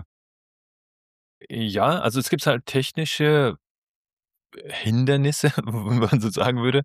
S2: Ja, also es gibt halt technische Hindernisse, wenn man so sagen würde,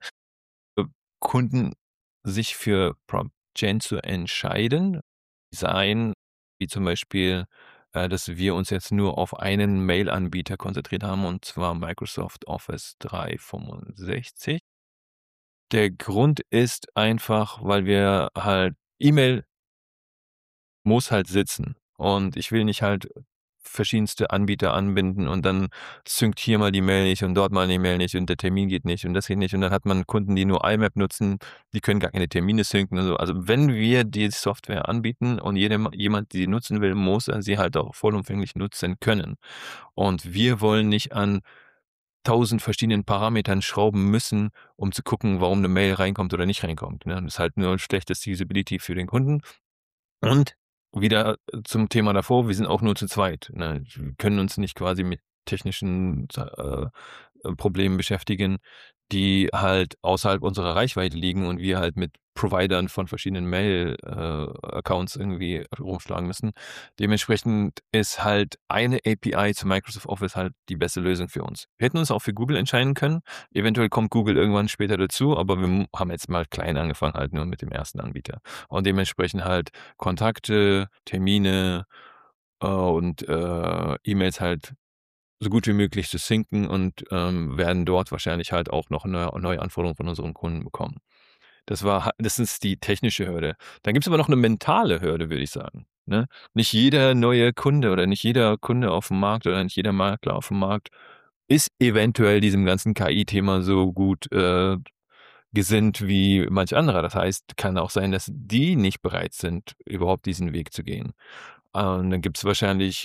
S2: Kunden sich für Prompt Gen zu entscheiden. Design, wie zum Beispiel, dass wir uns jetzt nur auf einen Mail-Anbieter konzentriert haben, und zwar Microsoft Office 365. Der Grund ist einfach, weil wir halt E-Mail muss halt sitzen. Und ich will nicht halt verschiedenste Anbieter anbinden und dann synkt hier mal die Mail nicht und dort mal die Mail nicht und der Termin geht nicht und das geht nicht. Und dann hat man Kunden, die nur IMAP nutzen, die können gar keine Termine synken und so. Also wenn wir die Software anbieten und jemand, die sie nutzen will, muss er sie halt auch vollumfänglich nutzen können. Und wir wollen nicht an 1000 verschiedenen Parametern schrauben müssen, um zu gucken, warum eine Mail reinkommt oder nicht reinkommt. Ne? Das ist halt nur ein schlechtes Usability für den Kunden. Und wieder zum Thema davor, wir sind auch nur zu zweit. Ne? Wir können uns nicht quasi mit technischen Problemen beschäftigen, die halt außerhalb unserer Reichweite liegen und wir halt mit Providern von verschiedenen Mail-Accounts irgendwie rumschlagen müssen. Dementsprechend ist halt eine API zu Microsoft Office halt die beste Lösung für uns. Wir hätten uns auch für Google entscheiden können. Eventuell kommt Google irgendwann später dazu, aber wir haben jetzt mal klein angefangen, halt nur mit dem ersten Anbieter. Und dementsprechend halt Kontakte, Termine und E-Mails halt so gut wie möglich zu synken und werden dort wahrscheinlich halt auch noch neue Anforderungen von unseren Kunden bekommen. Das ist die technische Hürde. Dann gibt es aber noch eine mentale Hürde, würde ich sagen. Ne? Nicht jeder neue Kunde oder nicht jeder Kunde auf dem Markt oder nicht jeder Makler auf dem Markt ist eventuell diesem ganzen KI-Thema so gut gesinnt wie manch anderer. Das heißt, kann auch sein, dass die nicht bereit sind, überhaupt diesen Weg zu gehen. Und dann gibt es wahrscheinlich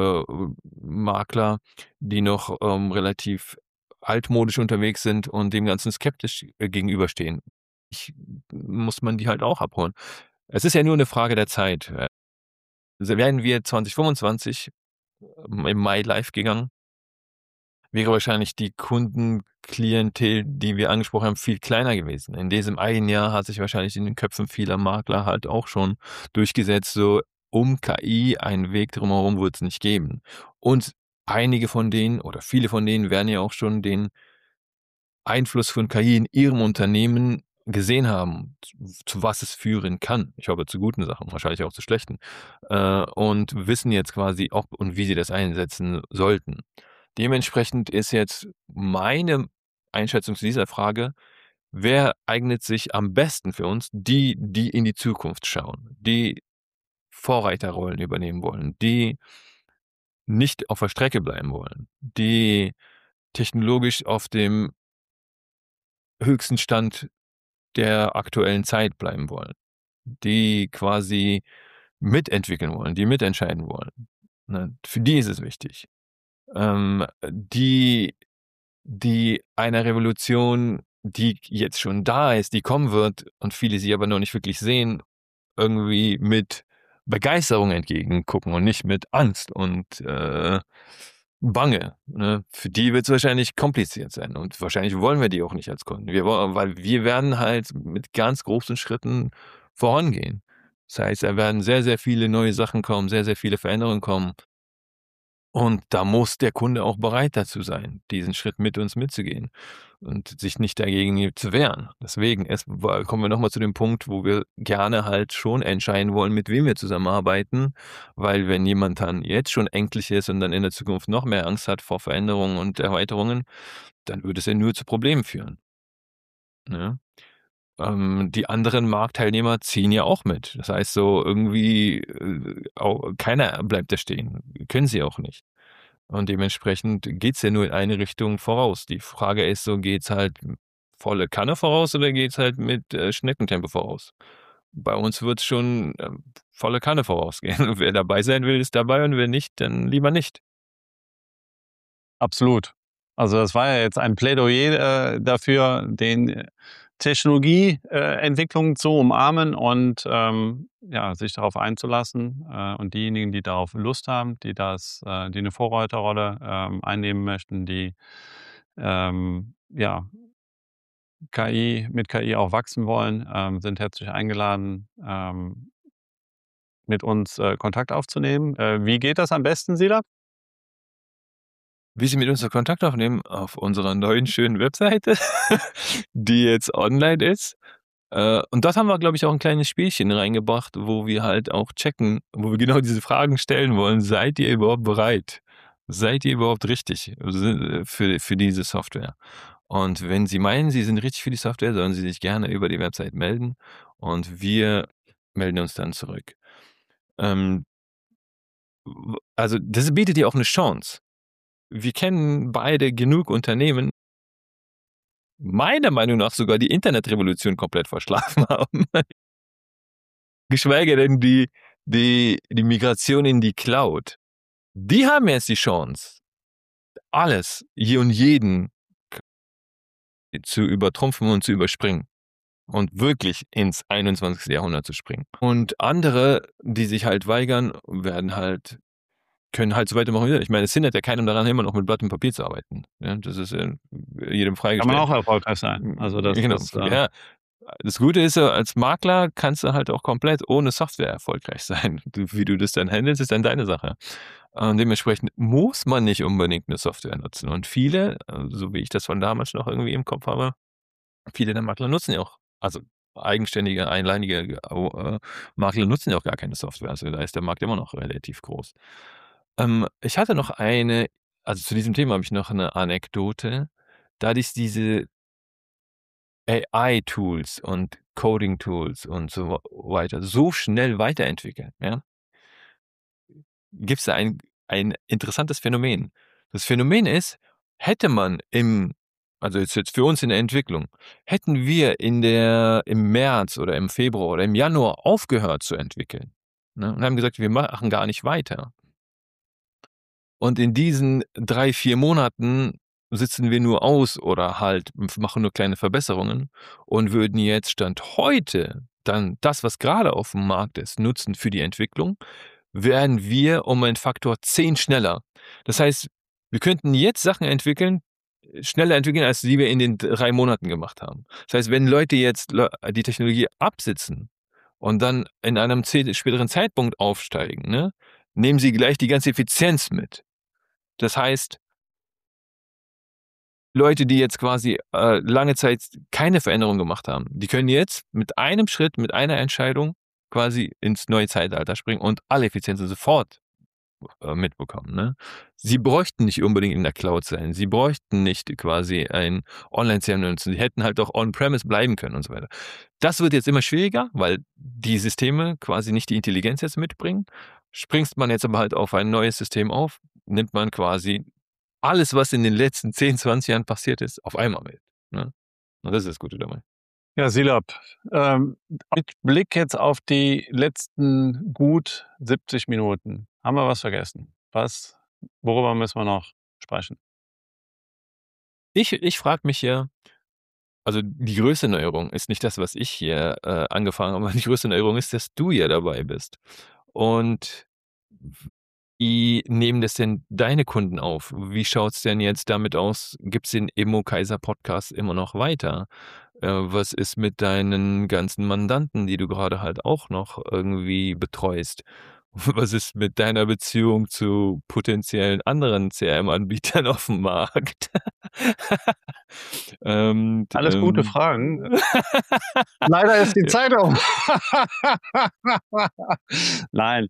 S2: Makler, die noch relativ altmodisch unterwegs sind und dem Ganzen skeptisch gegenüberstehen. Muss man die halt auch abholen. Es ist ja nur eine Frage der Zeit. Also wären wir 2025 im Mai live gegangen, wäre wahrscheinlich die Kundenklientel, die wir angesprochen haben, viel kleiner gewesen. In diesem einen Jahr hat sich wahrscheinlich in den Köpfen vieler Makler halt auch schon durchgesetzt, so um KI einen Weg drumherum wird es nicht geben. Und einige von denen oder viele von denen werden ja auch schon den Einfluss von KI in ihrem Unternehmen gesehen haben, zu was es führen kann. Ich hoffe, zu guten Sachen, wahrscheinlich auch zu schlechten. Und wissen jetzt quasi, ob und wie sie das einsetzen sollten. Dementsprechend ist jetzt meine Einschätzung zu dieser Frage, wer eignet sich am besten für uns? Die in die Zukunft schauen, die Vorreiterrollen übernehmen wollen, die nicht auf der Strecke bleiben wollen, die technologisch auf dem höchsten Stand der aktuellen Zeit bleiben wollen, die quasi mitentwickeln wollen, die mitentscheiden wollen. Ne? Für die ist es wichtig. Die einer Revolution, die jetzt schon da ist, die kommen wird und viele sie aber noch nicht wirklich sehen, irgendwie mit Begeisterung entgegengucken und nicht mit Angst und Bange. Ne? Für die wird es wahrscheinlich kompliziert sein und wahrscheinlich wollen wir die auch nicht als Kunden. Weil wir werden halt mit ganz großen Schritten vorangehen. Das heißt, da werden sehr, sehr viele neue Sachen kommen, sehr, sehr viele Veränderungen kommen. Und da muss der Kunde auch bereit dazu sein, diesen Schritt mit uns mitzugehen und sich nicht dagegen zu wehren. Deswegen kommen wir nochmal zu dem Punkt, wo wir gerne halt schon entscheiden wollen, mit wem wir zusammenarbeiten, weil wenn jemand dann jetzt schon ängstlich ist und dann in der Zukunft noch mehr Angst hat vor Veränderungen und Erweiterungen, dann würde es ja nur zu Problemen führen. Ne? Die anderen Marktteilnehmer ziehen ja auch mit. Das heißt so irgendwie, keiner bleibt da stehen. Können sie auch nicht. Und dementsprechend geht's ja nur in eine Richtung voraus. Die Frage ist so, geht's halt volle Kanne voraus oder geht's halt mit Schneckentempo voraus? Bei uns wird's schon volle Kanne vorausgehen. Wer dabei sein will, ist dabei und wer nicht, dann lieber nicht.
S1: Absolut. Also das war ja jetzt ein Plädoyer dafür, den Technologieentwicklung zu umarmen und sich darauf einzulassen. Und diejenigen, die darauf Lust haben, die eine Vorreiterrolle einnehmen möchten, die mit KI auch wachsen wollen, sind herzlich eingeladen, mit uns Kontakt aufzunehmen. Wie geht das am besten, Silab?
S2: Wie Sie mit uns in Kontakt aufnehmen? Auf unserer neuen schönen Webseite, die jetzt online ist. Und dort haben wir, glaube ich, auch ein kleines Spielchen reingebracht, wo wir halt auch checken, wo wir genau diese Fragen stellen wollen. Seid ihr überhaupt bereit? Seid ihr überhaupt richtig für diese Software? Und wenn Sie meinen, Sie sind richtig für die Software, sollen Sie sich gerne über die Website melden und wir melden uns dann zurück. Also das bietet dir auch eine Chance. Wir kennen beide genug Unternehmen, meiner Meinung nach sogar die Internetrevolution komplett verschlafen haben. Geschweige denn die Migration in die Cloud. Die haben jetzt die Chance, alles, je und jeden zu übertrumpfen und zu überspringen. Und wirklich ins 21. Jahrhundert zu springen. Und andere, die sich halt weigern, können halt so weitermachen wie wir. Ich meine, es hindert ja keinem daran, immer noch mit Blatt und Papier zu arbeiten. Ja, das ist jedem freigestellt.
S1: Kann man auch erfolgreich sein. Also
S2: ja. Das Gute ist ja, als Makler kannst du halt auch komplett ohne Software erfolgreich sein. Wie du das dann handelst, ist dann deine Sache. Und dementsprechend muss man nicht unbedingt eine Software nutzen. Und viele, so wie ich das von damals noch irgendwie im Kopf habe, viele der Makler nutzen ja auch, also eigenständige, alleinige Makler nutzen ja auch gar keine Software. Also da ist der Markt immer noch relativ groß. Ich hatte noch also zu diesem Thema habe ich noch eine Anekdote. Da ich diese AI-Tools und Coding-Tools und so weiter so schnell weiterentwickeln, ja, gibt es da ein interessantes Phänomen. Das Phänomen ist, hätte man also jetzt für uns in der Entwicklung, hätten wir im März oder im Februar oder im Januar aufgehört zu entwickeln, ne, und haben gesagt, wir machen gar nicht weiter. Und in diesen 3-4 Monaten sitzen wir nur aus oder halt machen nur kleine Verbesserungen und würden jetzt Stand heute dann das, was gerade auf dem Markt ist, nutzen für die Entwicklung, wären wir um einen Faktor 10 schneller. Das heißt, wir könnten jetzt Sachen schneller entwickeln, als die wir in den 3 Monaten gemacht haben. Das heißt, wenn Leute jetzt die Technologie absitzen und dann in einem späteren Zeitpunkt aufsteigen, ne, nehmen sie gleich die ganze Effizienz mit. Das heißt, Leute, die jetzt quasi lange Zeit keine Veränderung gemacht haben, die können jetzt mit einem Schritt, mit einer Entscheidung quasi ins neue Zeitalter springen und alle Effizienzen sofort mitbekommen. Ne? Sie bräuchten nicht unbedingt in der Cloud sein. Sie bräuchten nicht quasi ein Online-CRM nutzen. Sie hätten halt auch on-premise bleiben können und so weiter. Das wird jetzt immer schwieriger, weil die Systeme quasi nicht die Intelligenz jetzt mitbringen. Springst man jetzt aber halt auf ein neues System auf, nimmt man quasi alles, was in den letzten 10, 20 Jahren passiert ist, auf einmal mit. Ne? Und das ist das Gute dabei.
S1: Ja, Silab, mit Blick jetzt auf die letzten gut 70 Minuten, haben wir was vergessen? Worüber müssen wir noch sprechen?
S2: Ich frage mich ja, also die größte Neuerung ist nicht das, was ich hier angefangen habe, aber die größte Neuerung ist, dass du ja dabei bist. Und wie nehmen das denn deine Kunden auf? Wie schaut es denn jetzt damit aus? Gibt es den Immo-Kaiser-Podcast immer noch weiter? Was ist mit deinen ganzen Mandanten, die du gerade halt auch noch irgendwie betreust? Was ist mit deiner Beziehung zu potenziellen anderen CRM-Anbietern auf dem Markt?
S1: Alles gute Fragen. Leider ist die Zeit um. Nein.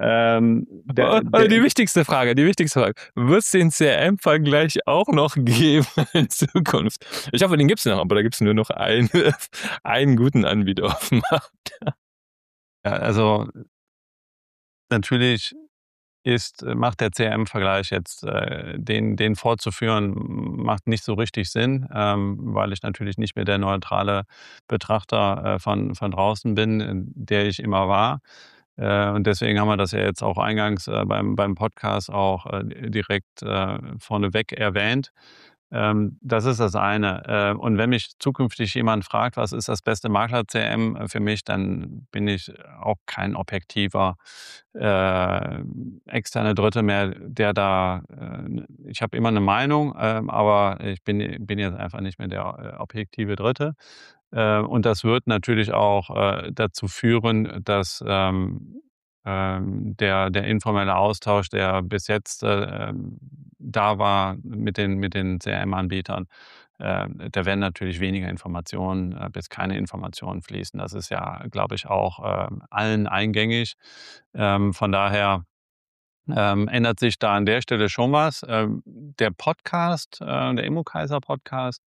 S2: Die wichtigste Frage. Wird es den CRM-Vergleich auch noch geben in Zukunft? Ich hoffe, den gibt es noch, aber da gibt es nur noch einen guten Anbieter auf dem Markt.
S1: Ja, also natürlich macht der CRM-Vergleich jetzt, den fortzuführen, macht nicht so richtig Sinn, weil ich natürlich nicht mehr der neutrale Betrachter von draußen bin, der ich immer war. Und deswegen haben wir das ja jetzt auch eingangs beim Podcast auch direkt vorneweg erwähnt. Das ist das eine. Und wenn mich zukünftig jemand fragt, was ist das beste Makler-CRM für mich, dann bin ich auch kein objektiver externe Dritte mehr, der da, ich habe immer eine Meinung, aber ich bin jetzt einfach nicht mehr der objektive Dritte. Und das wird natürlich auch dazu führen, dass der informelle Austausch, der bis jetzt da war mit den CRM-Anbietern, da werden natürlich weniger Informationen bis keine Informationen fließen. Das ist ja, glaube ich, auch allen eingängig. Von daher ändert sich da an der Stelle schon was. Der Podcast, der Immokaiser-Podcast,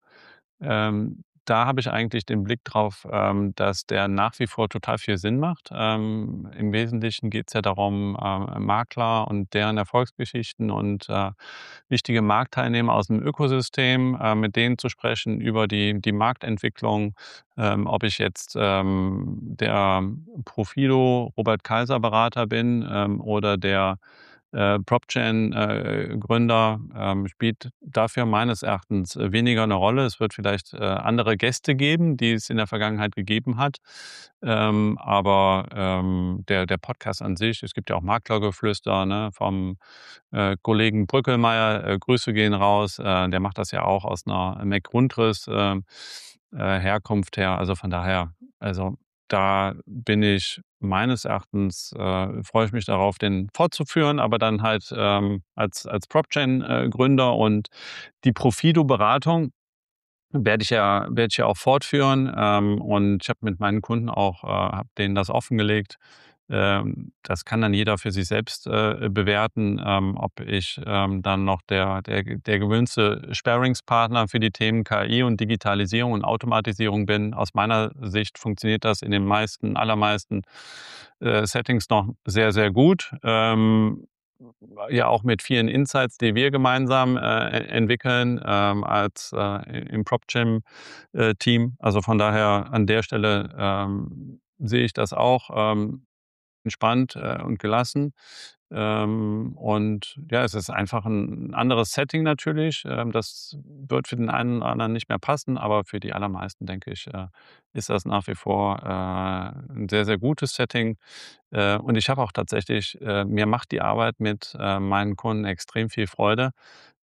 S1: da habe ich eigentlich den Blick drauf, dass der nach wie vor total viel Sinn macht. Im Wesentlichen geht es ja darum, Makler und deren Erfolgsgeschichten und wichtige Marktteilnehmer aus dem Ökosystem, mit denen zu sprechen über die Marktentwicklung, ob ich jetzt der Profilo Robert Kaiser Berater bin oder der PropGen-Gründer, spielt dafür meines Erachtens weniger eine Rolle. Es wird vielleicht andere Gäste geben, die es in der Vergangenheit gegeben hat. Aber der Podcast an sich, es gibt ja auch Maklergeflüster, ne, vom Kollegen Brückelmeier, Grüße gehen raus. Der macht das ja auch aus einer McGrundriss Herkunft her. Also von daher, also da bin ich meines Erachtens, freue ich mich darauf, den fortzuführen, aber dann halt als PropGen-Gründer und die Profido-Beratung werde ich ja auch fortführen. Und ich habe mit meinen Kunden auch, habe denen das offengelegt. Das kann dann jeder für sich selbst bewerten, ob ich dann noch der gewünschte Sparringspartner für die Themen KI und Digitalisierung und Automatisierung bin. Aus meiner Sicht funktioniert das in den allermeisten Settings noch sehr, sehr gut. Ja, auch mit vielen Insights, die wir gemeinsam entwickeln als im PropGen-Team. Also von daher an der Stelle sehe ich das auch entspannt und gelassen. Und ja, es ist einfach ein anderes Setting natürlich. Das wird für den einen oder anderen nicht mehr passen, aber für die allermeisten, denke ich, ist das nach wie vor ein sehr, sehr gutes Setting. Und ich habe auch tatsächlich, mir macht die Arbeit mit meinen Kunden extrem viel Freude.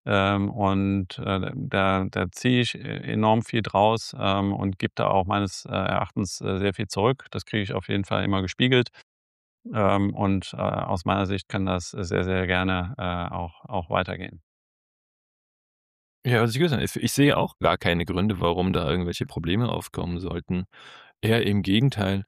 S1: Und da ziehe ich enorm viel draus und gebe da auch meines Erachtens sehr viel zurück. Das kriege ich auf jeden Fall immer gespiegelt. Und aus meiner Sicht kann das sehr, sehr gerne auch weitergehen.
S2: Ja, was ich gesagt habe, ich sehe auch gar keine Gründe, warum da irgendwelche Probleme aufkommen sollten. Eher im Gegenteil.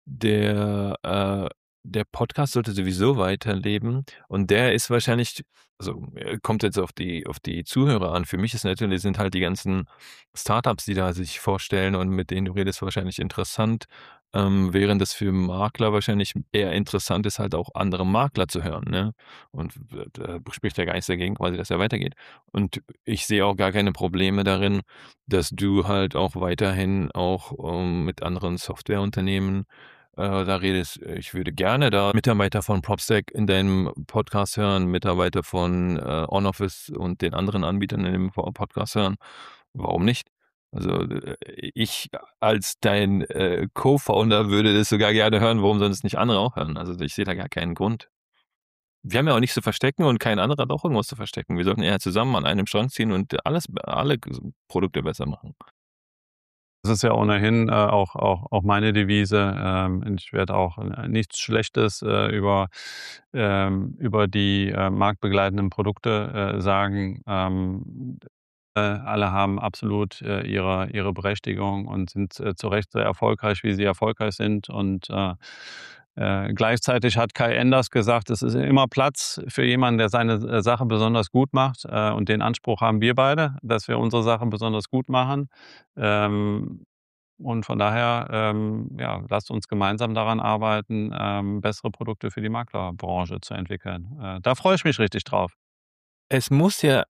S2: Der Podcast sollte sowieso weiterleben und der ist wahrscheinlich, also kommt jetzt auf die Zuhörer an. Für mich sind halt die ganzen Startups, die da sich vorstellen und mit denen du redest, wahrscheinlich interessant, während es für Makler wahrscheinlich eher interessant ist, halt auch andere Makler zu hören, ne? Und da spricht ja gar nichts dagegen quasi, dass er weitergeht. Und ich sehe auch gar keine Probleme darin, dass du halt auch weiterhin auch mit anderen Softwareunternehmen da redest. Ich würde gerne da Mitarbeiter von PropStack in deinem Podcast hören, Mitarbeiter von OnOffice und den anderen Anbietern in dem Podcast hören. Warum nicht? Also ich als dein Co-Founder würde das sogar gerne hören. Warum sollen es nicht andere auch hören? Also ich sehe da gar keinen Grund. Wir haben ja auch nichts zu verstecken und kein anderer hat auch irgendwas zu verstecken. Wir sollten eher zusammen an einem Strang ziehen und alle Produkte besser machen.
S1: Das ist ja ohnehin auch meine Devise. Ich werde auch nichts Schlechtes über die marktbegleitenden Produkte sagen. Alle haben absolut ihre Berechtigung und sind zu Recht sehr erfolgreich, wie sie erfolgreich sind. Und gleichzeitig hat Kai Enders gesagt, es ist immer Platz für jemanden, der seine Sache besonders gut macht. Und den Anspruch haben wir beide, dass wir unsere Sache besonders gut machen. Und von daher, ja, lasst uns gemeinsam daran arbeiten, bessere Produkte für die Maklerbranche zu entwickeln. Da freue ich mich richtig drauf.
S2: Es muss ja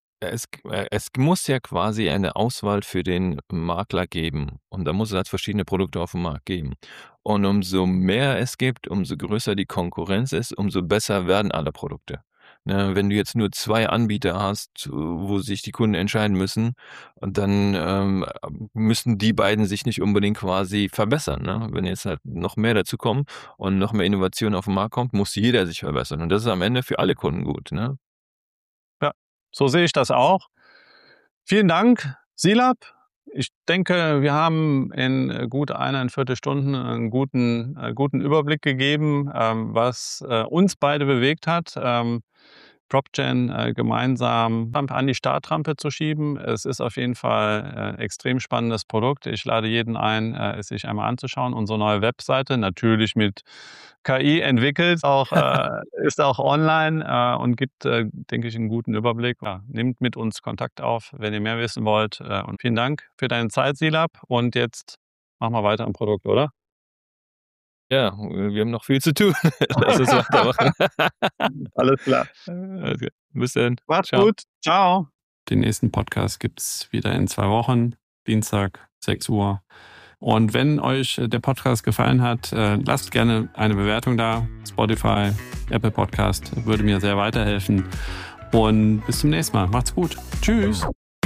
S2: quasi eine Auswahl für den Makler geben. Und da muss es halt verschiedene Produkte auf dem Markt geben. Und umso mehr es gibt, umso größer die Konkurrenz ist, umso besser werden alle Produkte. Ne, wenn du jetzt nur 2 Anbieter hast, wo sich die Kunden entscheiden müssen, und dann müssen die beiden sich nicht unbedingt quasi verbessern. Ne? Wenn jetzt halt noch mehr dazu kommen und noch mehr Innovation auf den Markt kommt, muss jeder sich verbessern. Und das ist am Ende für alle Kunden gut. Ne?
S1: Ja, so sehe ich das auch. Vielen Dank, Silab. Ich denke, wir haben in gut 1,25 Stunden einen guten Überblick gegeben, was uns beide bewegt hat, PropGen gemeinsam an die Startrampe zu schieben. Es ist auf jeden Fall ein extrem spannendes Produkt. Ich lade jeden ein, es sich einmal anzuschauen. Unsere neue Webseite, natürlich mit KI entwickelt, ist auch online und gibt, denke ich, einen guten Überblick. Ja, nehmt mit uns Kontakt auf, wenn ihr mehr wissen wollt. Und vielen Dank für deine Zeit, Silab. Und jetzt machen wir weiter am Produkt, oder?
S2: Ja, wir haben noch viel zu tun. Lass uns weitermachen.
S1: Alles klar.
S2: Also, bis dann.
S1: Macht's
S2: Ciao.
S1: gut. Ciao.
S3: Den nächsten Podcast gibt es wieder in 2 Wochen, Dienstag, 6 Uhr. Und wenn euch der Podcast gefallen hat, lasst gerne eine Bewertung da. Spotify, Apple Podcast würde mir sehr weiterhelfen. Und bis zum nächsten Mal. Macht's gut. Tschüss.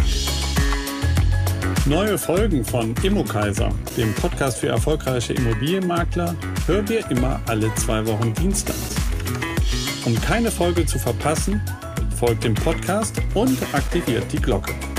S3: Neue Folgen von Immokaiser, dem Podcast für erfolgreiche Immobilienmakler, hört ihr immer alle 2 Wochen dienstags. Um keine Folge zu verpassen, folgt dem Podcast und aktiviert die Glocke.